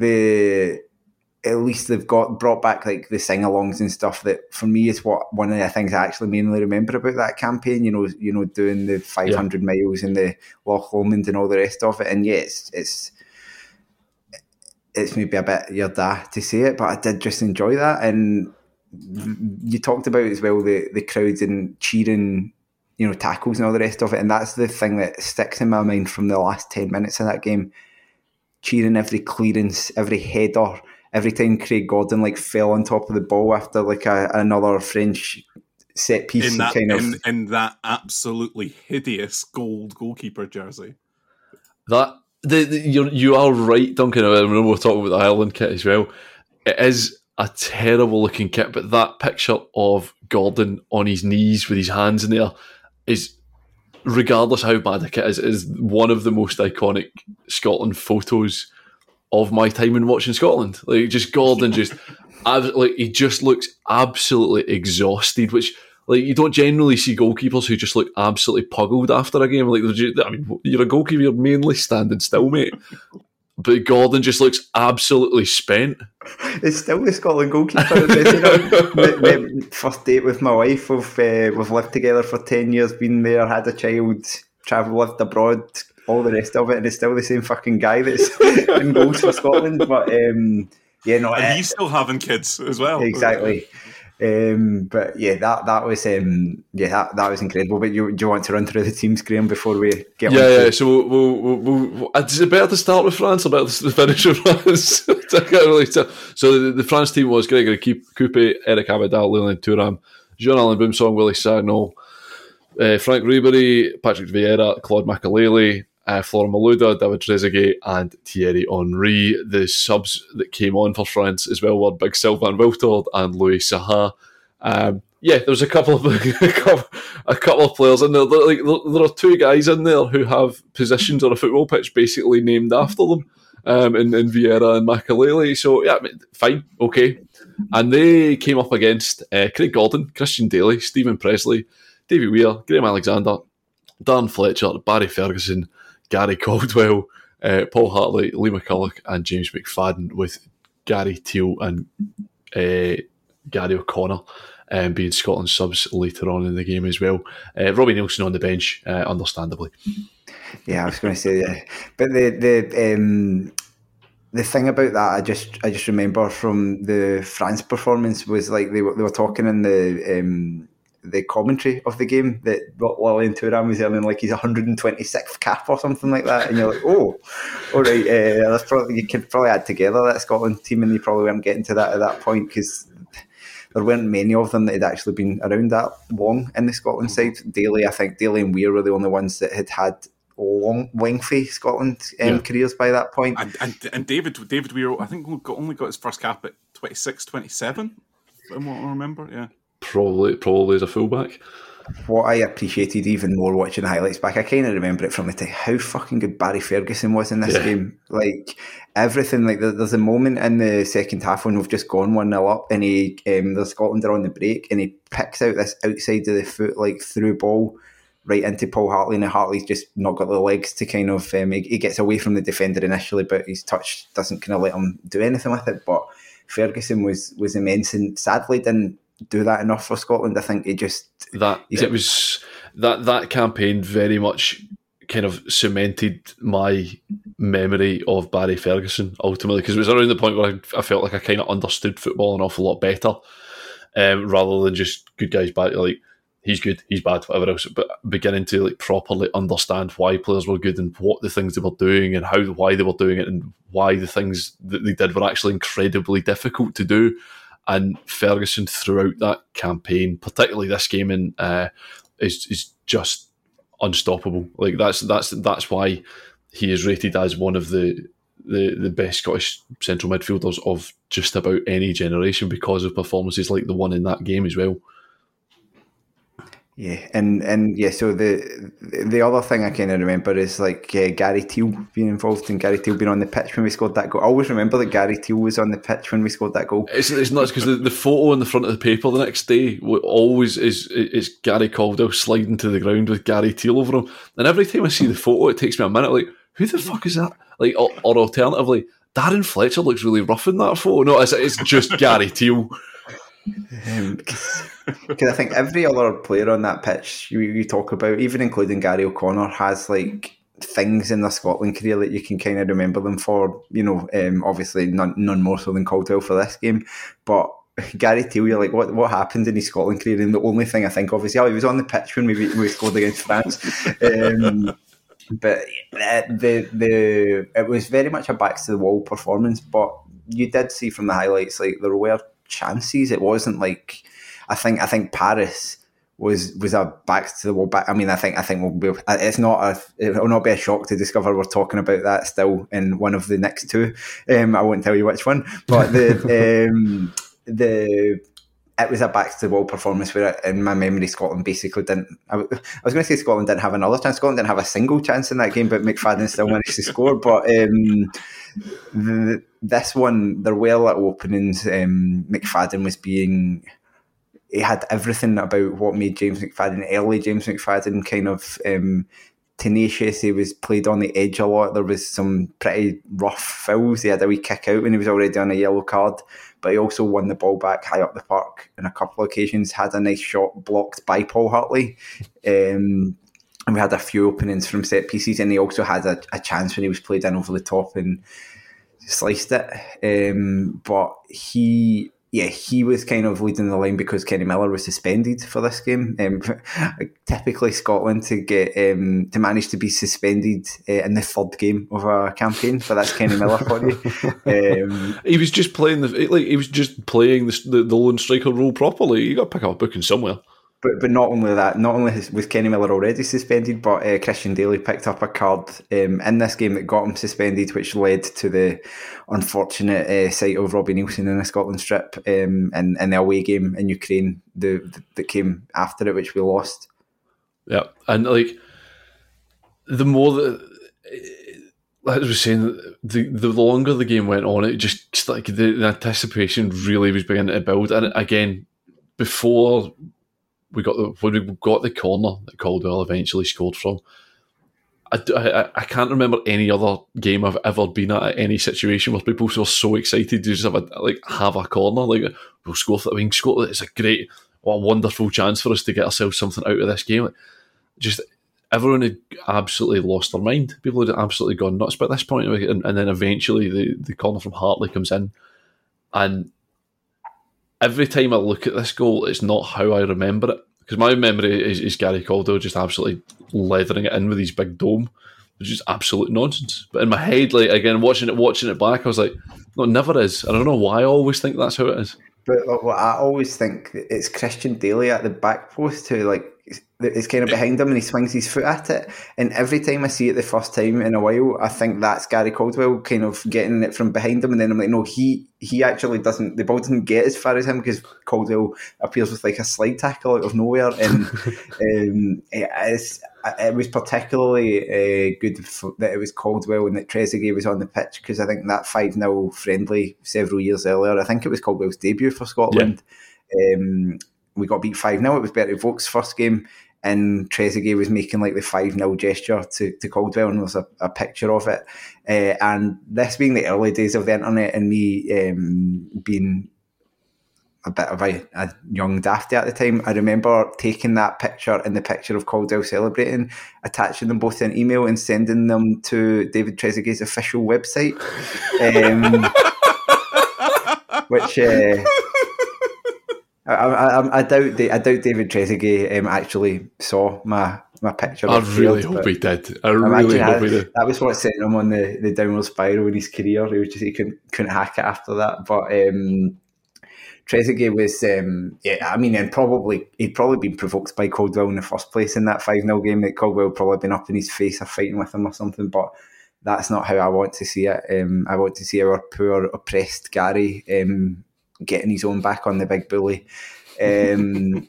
the at least they've got brought back like the sing-alongs and stuff that for me is what one of the things I actually mainly remember about that campaign. You know, you know, doing the five hundred yeah. miles and the Loch Lomond and all the rest of it. And yeah, it's it's, it's maybe a bit your da to say it, but I did just enjoy that. And you talked about as well the the crowds and cheering, you know, tackles and all the rest of it. And that's the thing that sticks in my mind from the last ten minutes of that game. Cheering every clearance, every header. Every time Craig Gordon like fell on top of the ball after like a, another French set piece, in that, kind of in, in that absolutely hideous gold goalkeeper jersey. That the, the you you are right, Duncan. I remember we were talking about the Ireland kit as well. It is a terrible looking kit, but that picture of Gordon on his knees with his hands in there is, regardless how bad the kit is, is one of the most iconic Scotland photos of my time in watching Scotland. Like, just Gordon just like he just looks absolutely exhausted, which like you don't generally see goalkeepers who just look absolutely puggled after a game. Like, just, I mean, you're a goalkeeper, you're mainly standing still, mate. But Gordon just looks absolutely spent. It's still the Scotland goalkeeper. You know, my, my first date with my wife, we've, uh, we've lived together for ten years, been there, had a child, travelled, lived abroad, all the rest of it, and it's still the same fucking guy that's in goals for Scotland. But um, yeah, no, and it, he's still having kids as well. Exactly. Um, but yeah, that that was um, yeah that, that was incredible. But you do you want to run through the teams, Graham, before we get yeah on yeah? To... So we'll, we'll, we'll, we'll, is it better to start with France or better to finish with France? I can't really tell. So the, the France team was Gregory Coupe, Eric Abidal, Leland Thuram, Jean-Alain Boumsong, Willie Sagnol, uh, Frank Ribery, Patrick Vieira, Claude Makelele, Uh, Florent Malouda, David Trezeguet and Thierry Henry. The subs that came on for France as well were Big Sylvain Wiltord and Louis Saha. Um, yeah, there was a couple of a couple, a couple of players in there. There, like, there. There are two guys in there who have positions on a football pitch basically named after them, um, in, in Vieira and Makelele. So yeah, I mean, fine, okay. And they came up against uh, Craig Gordon, Christian Daly, Stephen Presley, Davy Weir, Graham Alexander, Darren Fletcher, Barry Ferguson, Gary Caldwell, uh, Paul Hartley, Lee McCulloch and James McFadden, with Gary Teal and uh, Gary O'Connor um, being Scotland subs later on in the game as well. Uh, Robbie Nielsen on the bench, uh, understandably. Yeah, I was going to say, yeah. But the the um, the thing about that, I just I just remember from the France performance was like they were they were talking in the um, the commentary of the game that Lilian Thuram was earning like he's one hundred twenty-sixth cap or something like that, and you're like, oh, all right, uh, that's probably you could probably add together that Scotland team, and they probably weren't getting to that at that point because there weren't many of them that had actually been around that long in the Scotland side. Daly, I think Daly and Weir were the only ones that had had long, lengthy Scotland um, yeah. careers by that point. And and, and David David Weir, I think got, only got his first cap at twenty-six, twenty-seven, from what I remember. Yeah, probably probably as a fullback. What I appreciated even more watching the highlights back, I kind of remember it from the time how fucking good Barry Ferguson was in this yeah. game. Like everything, like there's a moment in the second half when we've just gone one nil up, and he, um, the Scotland are on the break, and he picks out this outside of the foot like through ball right into Paul Hartley, and Hartley's just not got the legs to kind of. Um, he, he gets away from the defender initially, but his touch doesn't kind of let him do anything with it. But Ferguson was was immense, and sadly didn't do that enough for Scotland. I think he just that it was that that campaign very much kind of cemented my memory of Barry Ferguson ultimately, because it was around the point where I, I felt like I kind of understood football an awful lot better, um, rather than just good guys bad, like he's good, he's bad, whatever else, but beginning to like properly understand why players were good and what the things they were doing and how why they were doing it and why the things that they did were actually incredibly difficult to do. And Ferguson throughout that campaign, particularly this game, in, uh, is is just unstoppable. Like that's that's that's why he is rated as one of the, the the best Scottish central midfielders of just about any generation because of performances like the one in that game as well. Yeah, and, and yeah, so the the other thing I kind of remember is like uh, Gary Teal being involved and Gary Teal being on the pitch when we scored that goal. I always remember that Gary Teal was on the pitch when we scored that goal. It's, it's nuts because the, the photo on the front of the paper the next day always is is Gary Caldwell sliding to the ground with Gary Teal over him. And every time I see the photo, it takes me a minute, like, who the fuck is that? Like, or, or alternatively, Darren Fletcher looks really rough in that photo. No, it's, it's just Gary Teal. Because um, I think every other player on that pitch you, you talk about, even including Gary O'Connor, has like things in their Scotland career that you can kind of remember them for. You know, um, obviously none, none more so than Caldwell for this game, but Gary Teal, you're like, what what happened in his Scotland career? And the only thing I think of is, yeah, he was on the pitch when we we scored against France. Um, but uh, the the it was very much a backs to the wall performance. But you did see from the highlights, like there were chances. It wasn't like I think I think Paris was was a back to the wall back. I mean, I think I think we'll be, it's not a it will not be a shock to discover we're talking about that still in one of the next two. Um, I won't tell you which one, but the um, the it was a back to the wall performance where, in my memory, Scotland basically didn't. I, I was going to say Scotland didn't have another chance. Scotland didn't have a single chance in that game, but McFadden still managed to score. But um, the, this one, there were little openings. Um, McFadden was being. He had everything about what made James McFadden, early James McFadden, kind of um, tenacious. He was played on the edge a lot. There was some pretty rough fouls. He had a wee kick out when he was already on a yellow card. But he also won the ball back high up the park on a couple of occasions, had a nice shot blocked by Paul Hartley. Um, and we had a few openings from set pieces, and he also had a, a chance when he was played in over the top and sliced it. Um, but he... Yeah, he was kind of leading the line because Kenny Miller was suspended for this game. Um, typically, Scotland to get um, to manage to be suspended uh, in the third game of a campaign, but that's Kenny Miller for you. Um, he was just playing the like he was just playing the the, the lone striker role properly. You got to pick up a booking somewhere. But but not only that, not only was Kenny Miller already suspended, but uh, Christian Daly picked up a card um, in this game that got him suspended, which led to the unfortunate uh, sight of Robbie Neilson in a Scotland strip um, in, in the away game in Ukraine the, the, that came after it, which we lost. Yeah, and like the more that, as I was saying, the the longer the game went on, it just, just like the, the anticipation really was beginning to build. And again, before. We got the when we got the corner that Caldwell eventually scored from. I, I, I can't remember any other game I've ever been at, at any situation where people were so excited to just have a like have a corner. Like we'll score for the wing, score. It's a great, what a wonderful chance for us to get ourselves something out of this game. Just everyone had absolutely lost their mind. People had absolutely gone nuts by this point, and, and then eventually the, the corner from Hartley comes in, and every time I look at this goal, it's not how I remember it, because my memory is, is Gary Caldwell just absolutely leathering it in with his big dome, which is absolute nonsense. But in my head, like again, watching it, watching it back, I was like, no, it never is. I don't know why I always think that's how it is. But what I always think, it's Christian Daly at the back post who, like, it's kind of behind him and he swings his foot at it. And every time I see it the first time in a while, I think that's Gary Caldwell kind of getting it from behind him. And then I'm like, no, he he actually doesn't, the ball doesn't get as far as him, because Caldwell appears with like a slide tackle out of nowhere. And um, it, it's, it was particularly uh, good for, that it was Caldwell and that Trezeguet was on the pitch, because I think that five nil friendly several years earlier, I think it was Caldwell's debut for Scotland. Yeah. Um, we got beat five nil. It was Bertie Vogt's first game, and Trezeguet was making like the five nil gesture to, to Caldwell, and there was a, a picture of it. Uh, and this being the early days of the internet, and me um, being a bit of a, a young dafty at the time, I remember taking that picture and the picture of Caldwell celebrating, attaching them both in an email and sending them to David Trezeguet's official website, um, which... Uh, I, I, I doubt the, I doubt David Trezeguet um, actually saw my, my picture. I really hope he did. I really hope he did. That was what sent him on the, the downward spiral in his career. He was just he couldn't couldn't hack it after that. But um, Trezeguet was um, yeah. I mean, and probably he'd probably been provoked by Caldwell in the first place in that five nil game. That Caldwell would probably been up in his face or fighting with him or something. But that's not how I want to see it. Um, I want to see our poor oppressed Gary Um, getting his own back on the big bully. Um,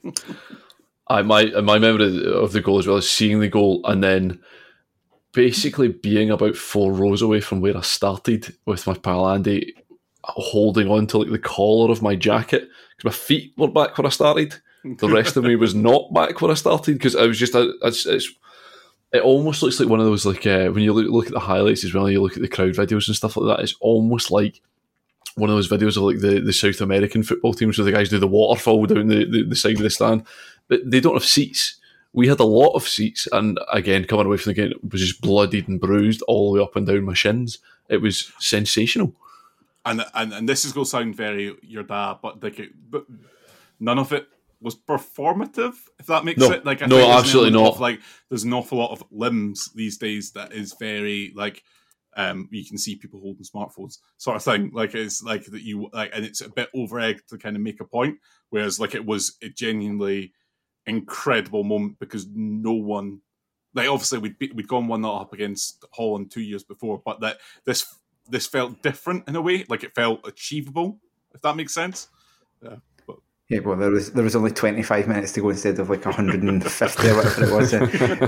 I my my memory of the goal as well is seeing the goal and then basically being about four rows away from where I started with my pal Andy, holding on to like the collar of my jacket because my feet were back where I started. The rest of me was not back where I started because I was just I, it's, it's it almost looks like one of those like uh, when you look, look at the highlights as well, you look at the crowd videos and stuff like that. It's almost like one of those videos of like the, the South American football teams where the guys do the waterfall down the, the, the side of the stand, but they don't have seats. We had a lot of seats, and again, coming away from the game, it was just bloodied and bruised all the way up and down my shins. It was sensational. And and, and this is going to sound very your dad, but like, it, but none of it was performative. If that makes no, sense. Like, I no, think absolutely not. Of, like, there's an awful lot of limbs these days that is very like. Um, you can see people holding smartphones, sort of thing. Like it's like that you like, and it's a bit over-egged to kind of make a point. Whereas, like it was a genuinely incredible moment because no one, like obviously we'd be, we'd gone one nil up against Holland two years before, but that this this felt different in a way. Like it felt achievable, if that makes sense. Yeah. But. Yeah, well, there was there was only twenty-five minutes to go instead of like one hundred fifty or whatever it was.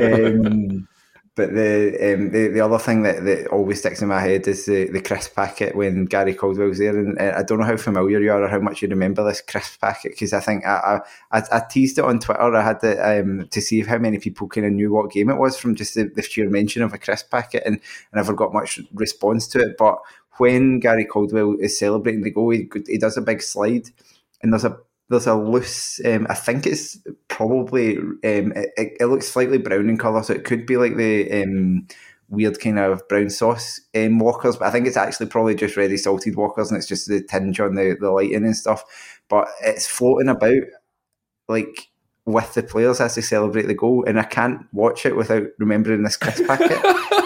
Um, But the, um, the the other thing that, that always sticks in my head is the, the crisp packet when Gary Caldwell's there. And uh, I don't know how familiar you are or how much you remember this crisp packet, because I think I, I I teased it on Twitter. I had to, um, to see how many people kind of knew what game it was from just the, the sheer mention of a crisp packet, and I never got much response to it. But when Gary Caldwell is celebrating the goal, he, he does a big slide, and there's a There's a loose, um, I think it's probably, um, it, it looks slightly brown in colour, so it could be like the um, weird kind of brown sauce um, walkers, but I think it's actually probably just ready salted walkers, and it's just the tinge on the, the lighting and stuff. But it's floating about like with the players as they celebrate the goal, and I can't watch it without remembering this crisp packet.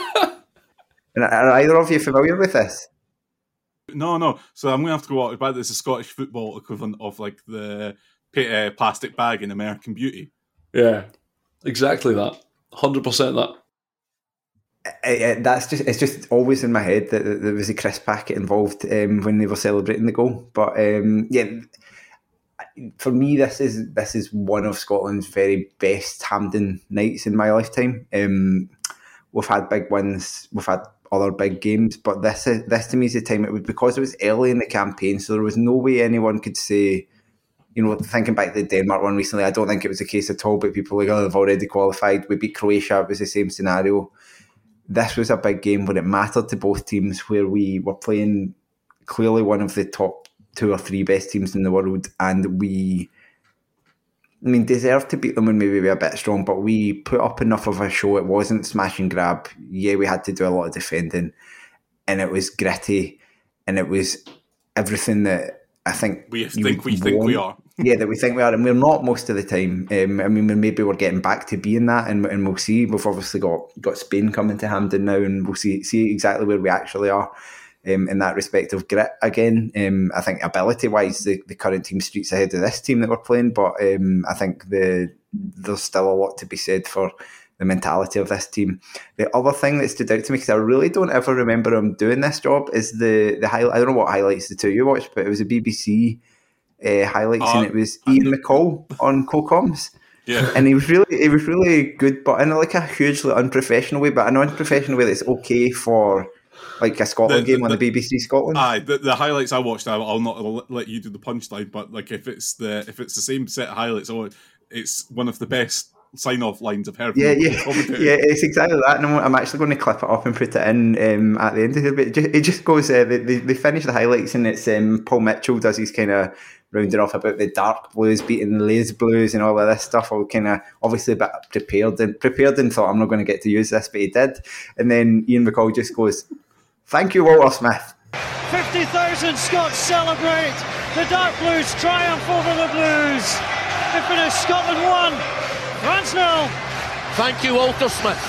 And are either of you familiar with this? No, no. So I'm going to have to go out. But this is Scottish football equivalent of like the uh, plastic bag in American Beauty. Yeah, exactly that. one hundred percent that. It, it, that's just it's just always in my head that, that there was a crisp packet involved um, when they were celebrating the goal. But um, yeah, for me, this is this is one of Scotland's very best Hampden nights in my lifetime. Um, we've had big wins. We've had other big games, but this is, this to me is the time it was, because it was early in the campaign, so there was no way anyone could say, you know, thinking back to the Denmark one recently, I don't think it was the case at all, but people were like, oh, they've already qualified, we beat Croatia, it was the same scenario. This was a big game where it mattered to both teams, where we were playing clearly one of the top two or three best teams in the world, and we I mean, deserved to beat them and maybe we were a bit strong, but we put up enough of a show. It wasn't smash and grab. Yeah, we had to do a lot of defending, and it was gritty, and it was everything that I think we think we want. think we are. Yeah, that we think we are, and we're not most of the time. Um, I mean, maybe we're getting back to being that, and, and we'll see. We've obviously got, got Spain coming to Hampden now, and we'll see see exactly where we actually are um, in that respect of grit again. Um, I think ability-wise, the, the current team streets ahead of this team that we're playing, but um, I think the there's still a lot to be said for the mentality of this team. The other thing that stood out to me, because I really don't ever remember him doing this job, is the the highlight. I don't know what highlights the two you watched, but it was a B B C uh, highlights, uh, and it was Ian McCall on co-coms. Yeah, and he was really he was really good, but in like a hugely unprofessional way, but an unprofessional way that's okay for like a Scotland the, the, game on the, the B B C Scotland. Aye, the, the highlights I watched, I'll, I'll not I'll let you do the punchline, but like if it's the if it's the same set of highlights, oh, it's one of the best sign-off lines I've heard. Yeah, yeah, yeah. It's exactly that, and I'm, I'm actually going to clip it up and put it in um, at the end of it. But it just, it just goes. Uh, they, they finish the highlights, and it's um, Paul Mitchell does his kind of rounding off about the dark blues beating the lazy blues and all of this stuff. All kind of obviously a bit prepared and prepared and thought I'm not going to get to use this, but he did. And then Ian McCall just goes, "Thank you, Walter Smith." Fifty thousand Scots celebrate the dark blues triumph over the blues. They finish Scotland one. France nil. Thank you, Walter Smith.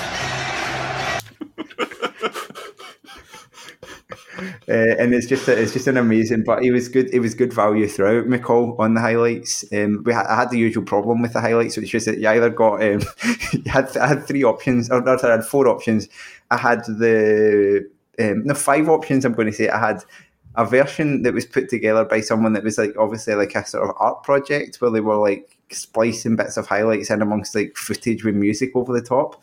uh, and it's just it's just an amazing. But he was good. It was good value throughout. McCall on the highlights. Um, we had, I had the usual problem with the highlights, which was that you either got um, you had I had three options, or not, I had four options. I had the um, no five options. I'm going to say I had a version that was put together by someone that was like obviously like a sort of art project where they were like splicing bits of highlights in amongst like footage with music over the top.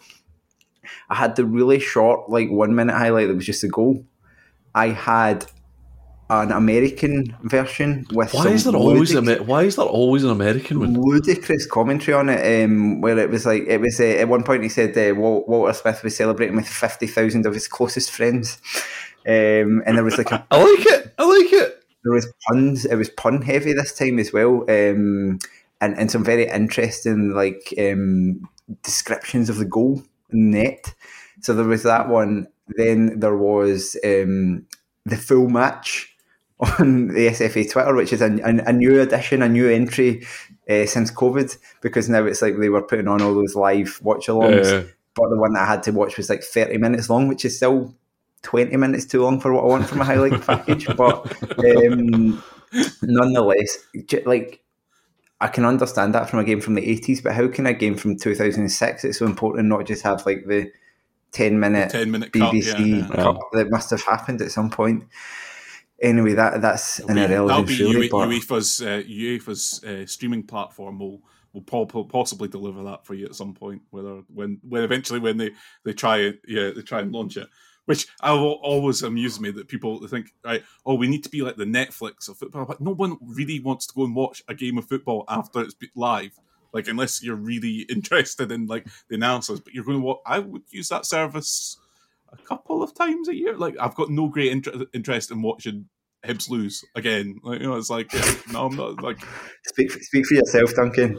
I had the really short like one minute highlight that was just a goal. I had an American version with why is there ludic- always a why is there always an American one? Ludicrous commentary on it, um, where it was like it was uh, at one point he said uh, Walter Smith was celebrating with fifty thousand of his closest friends, um, and there was like a, I like it, I like it. There was puns. It was pun heavy this time as well. Um, And, and some very interesting like um, descriptions of the goal net. So there was that one. Then there was um, the full match on the S F A Twitter, which is a, a, a new addition, a new entry uh, since COVID, because now it's like they were putting on all those live watch-alongs. Yeah. But the one that I had to watch was like thirty minutes long, which is still twenty minutes too long for what I want from a highlight package. But um, nonetheless, like, I can understand that from a game from the eighties, but how can a game from two thousand six, it's so important not just have like the ten minute, ten minute B B C cut, yeah, yeah. cut that must have happened at some point. Anyway, that that's an irrelevant That'll be really, but UEFA's, uh, UEFA's uh, streaming platform will will possibly deliver that for you at some point, whether when when eventually when they, they try it, yeah, they try and launch it. Which always amuses me that people think, right, oh, we need to be like the Netflix of football. But no one really wants to go and watch a game of football after it's live, like unless you're really interested in like the analysis. But you're going to watch. I would use that service a couple of times a year. Like I've got no great inter- interest in watching Hibs lose again. Like, you know, it's like yeah, no, I'm not like speak speak for yourself, Duncan.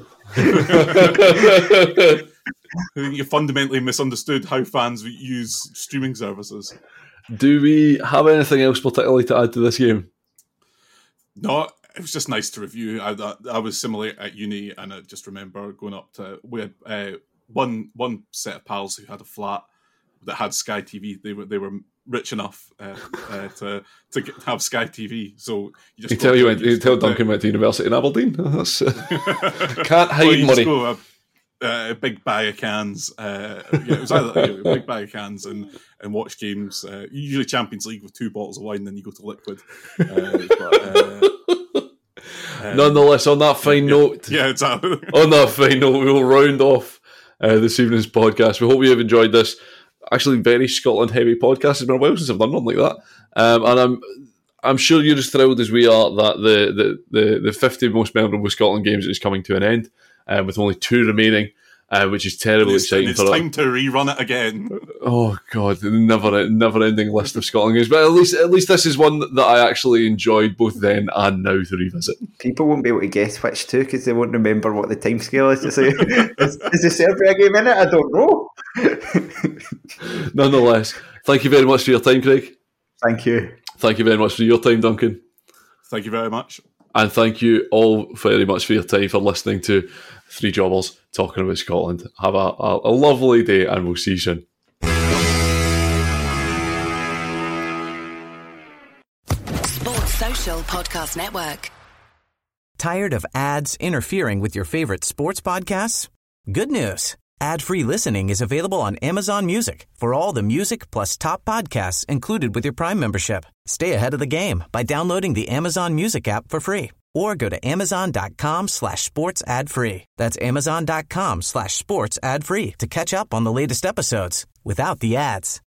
I think you fundamentally misunderstood how fans use streaming services. Do we have anything else particularly to add to this game? No, it was just nice to review. I, I was similar at uni, and I just remember going up to we had uh, one one set of pals who had a flat that had Sky T V. They were they were rich enough uh, uh, to to get, have Sky T V. So you just you tell you went, you tell Duncan went to university in Aberdeen. That's, uh, can't hide well, money. Go, uh, uh, a big bag of cans. Uh, yeah, it was either a big bag of cans and, and watch games. Uh, usually Champions League with two bottles of wine, then you go to liquid. Uh, but, uh, Nonetheless, on that fine yeah, note, yeah, exactly. on that fine note, we will round off uh, this evening's podcast. We hope you have enjoyed this. Actually, very Scotland heavy podcast. It's been a while since I've done one like that, um, and I'm I'm sure you're as thrilled as we are that the the the, the fifty most memorable Scotland games is coming to an end, um, with only two remaining. uh, which is terribly it's, exciting it's for time to rerun it again. Oh god, never never ending list of Scotland games. But at least at least this is one that I actually enjoyed both then and now to revisit. People won't be able to guess which two because they won't remember what the timescale is to say. is, is the Serbia game in it? I don't know. Nonetheless, thank you very much for your time, Craig. Thank you. Thank you very much for your time, Duncan. Thank you very much. And thank you all very much for your time for listening to Three Jobbers talking about Scotland. Have a, a, a lovely day and we'll see you soon. Sports Social Podcast Network. Tired of ads interfering with your favorite sports podcasts? Good news. Ad-free listening is available on Amazon Music for all the music plus top podcasts included with your Prime membership. Stay ahead of the game by downloading the Amazon Music app for free or go to amazon.com slash sports ad free. That's amazon.com slash sports ad free to catch up on the latest episodes without the ads.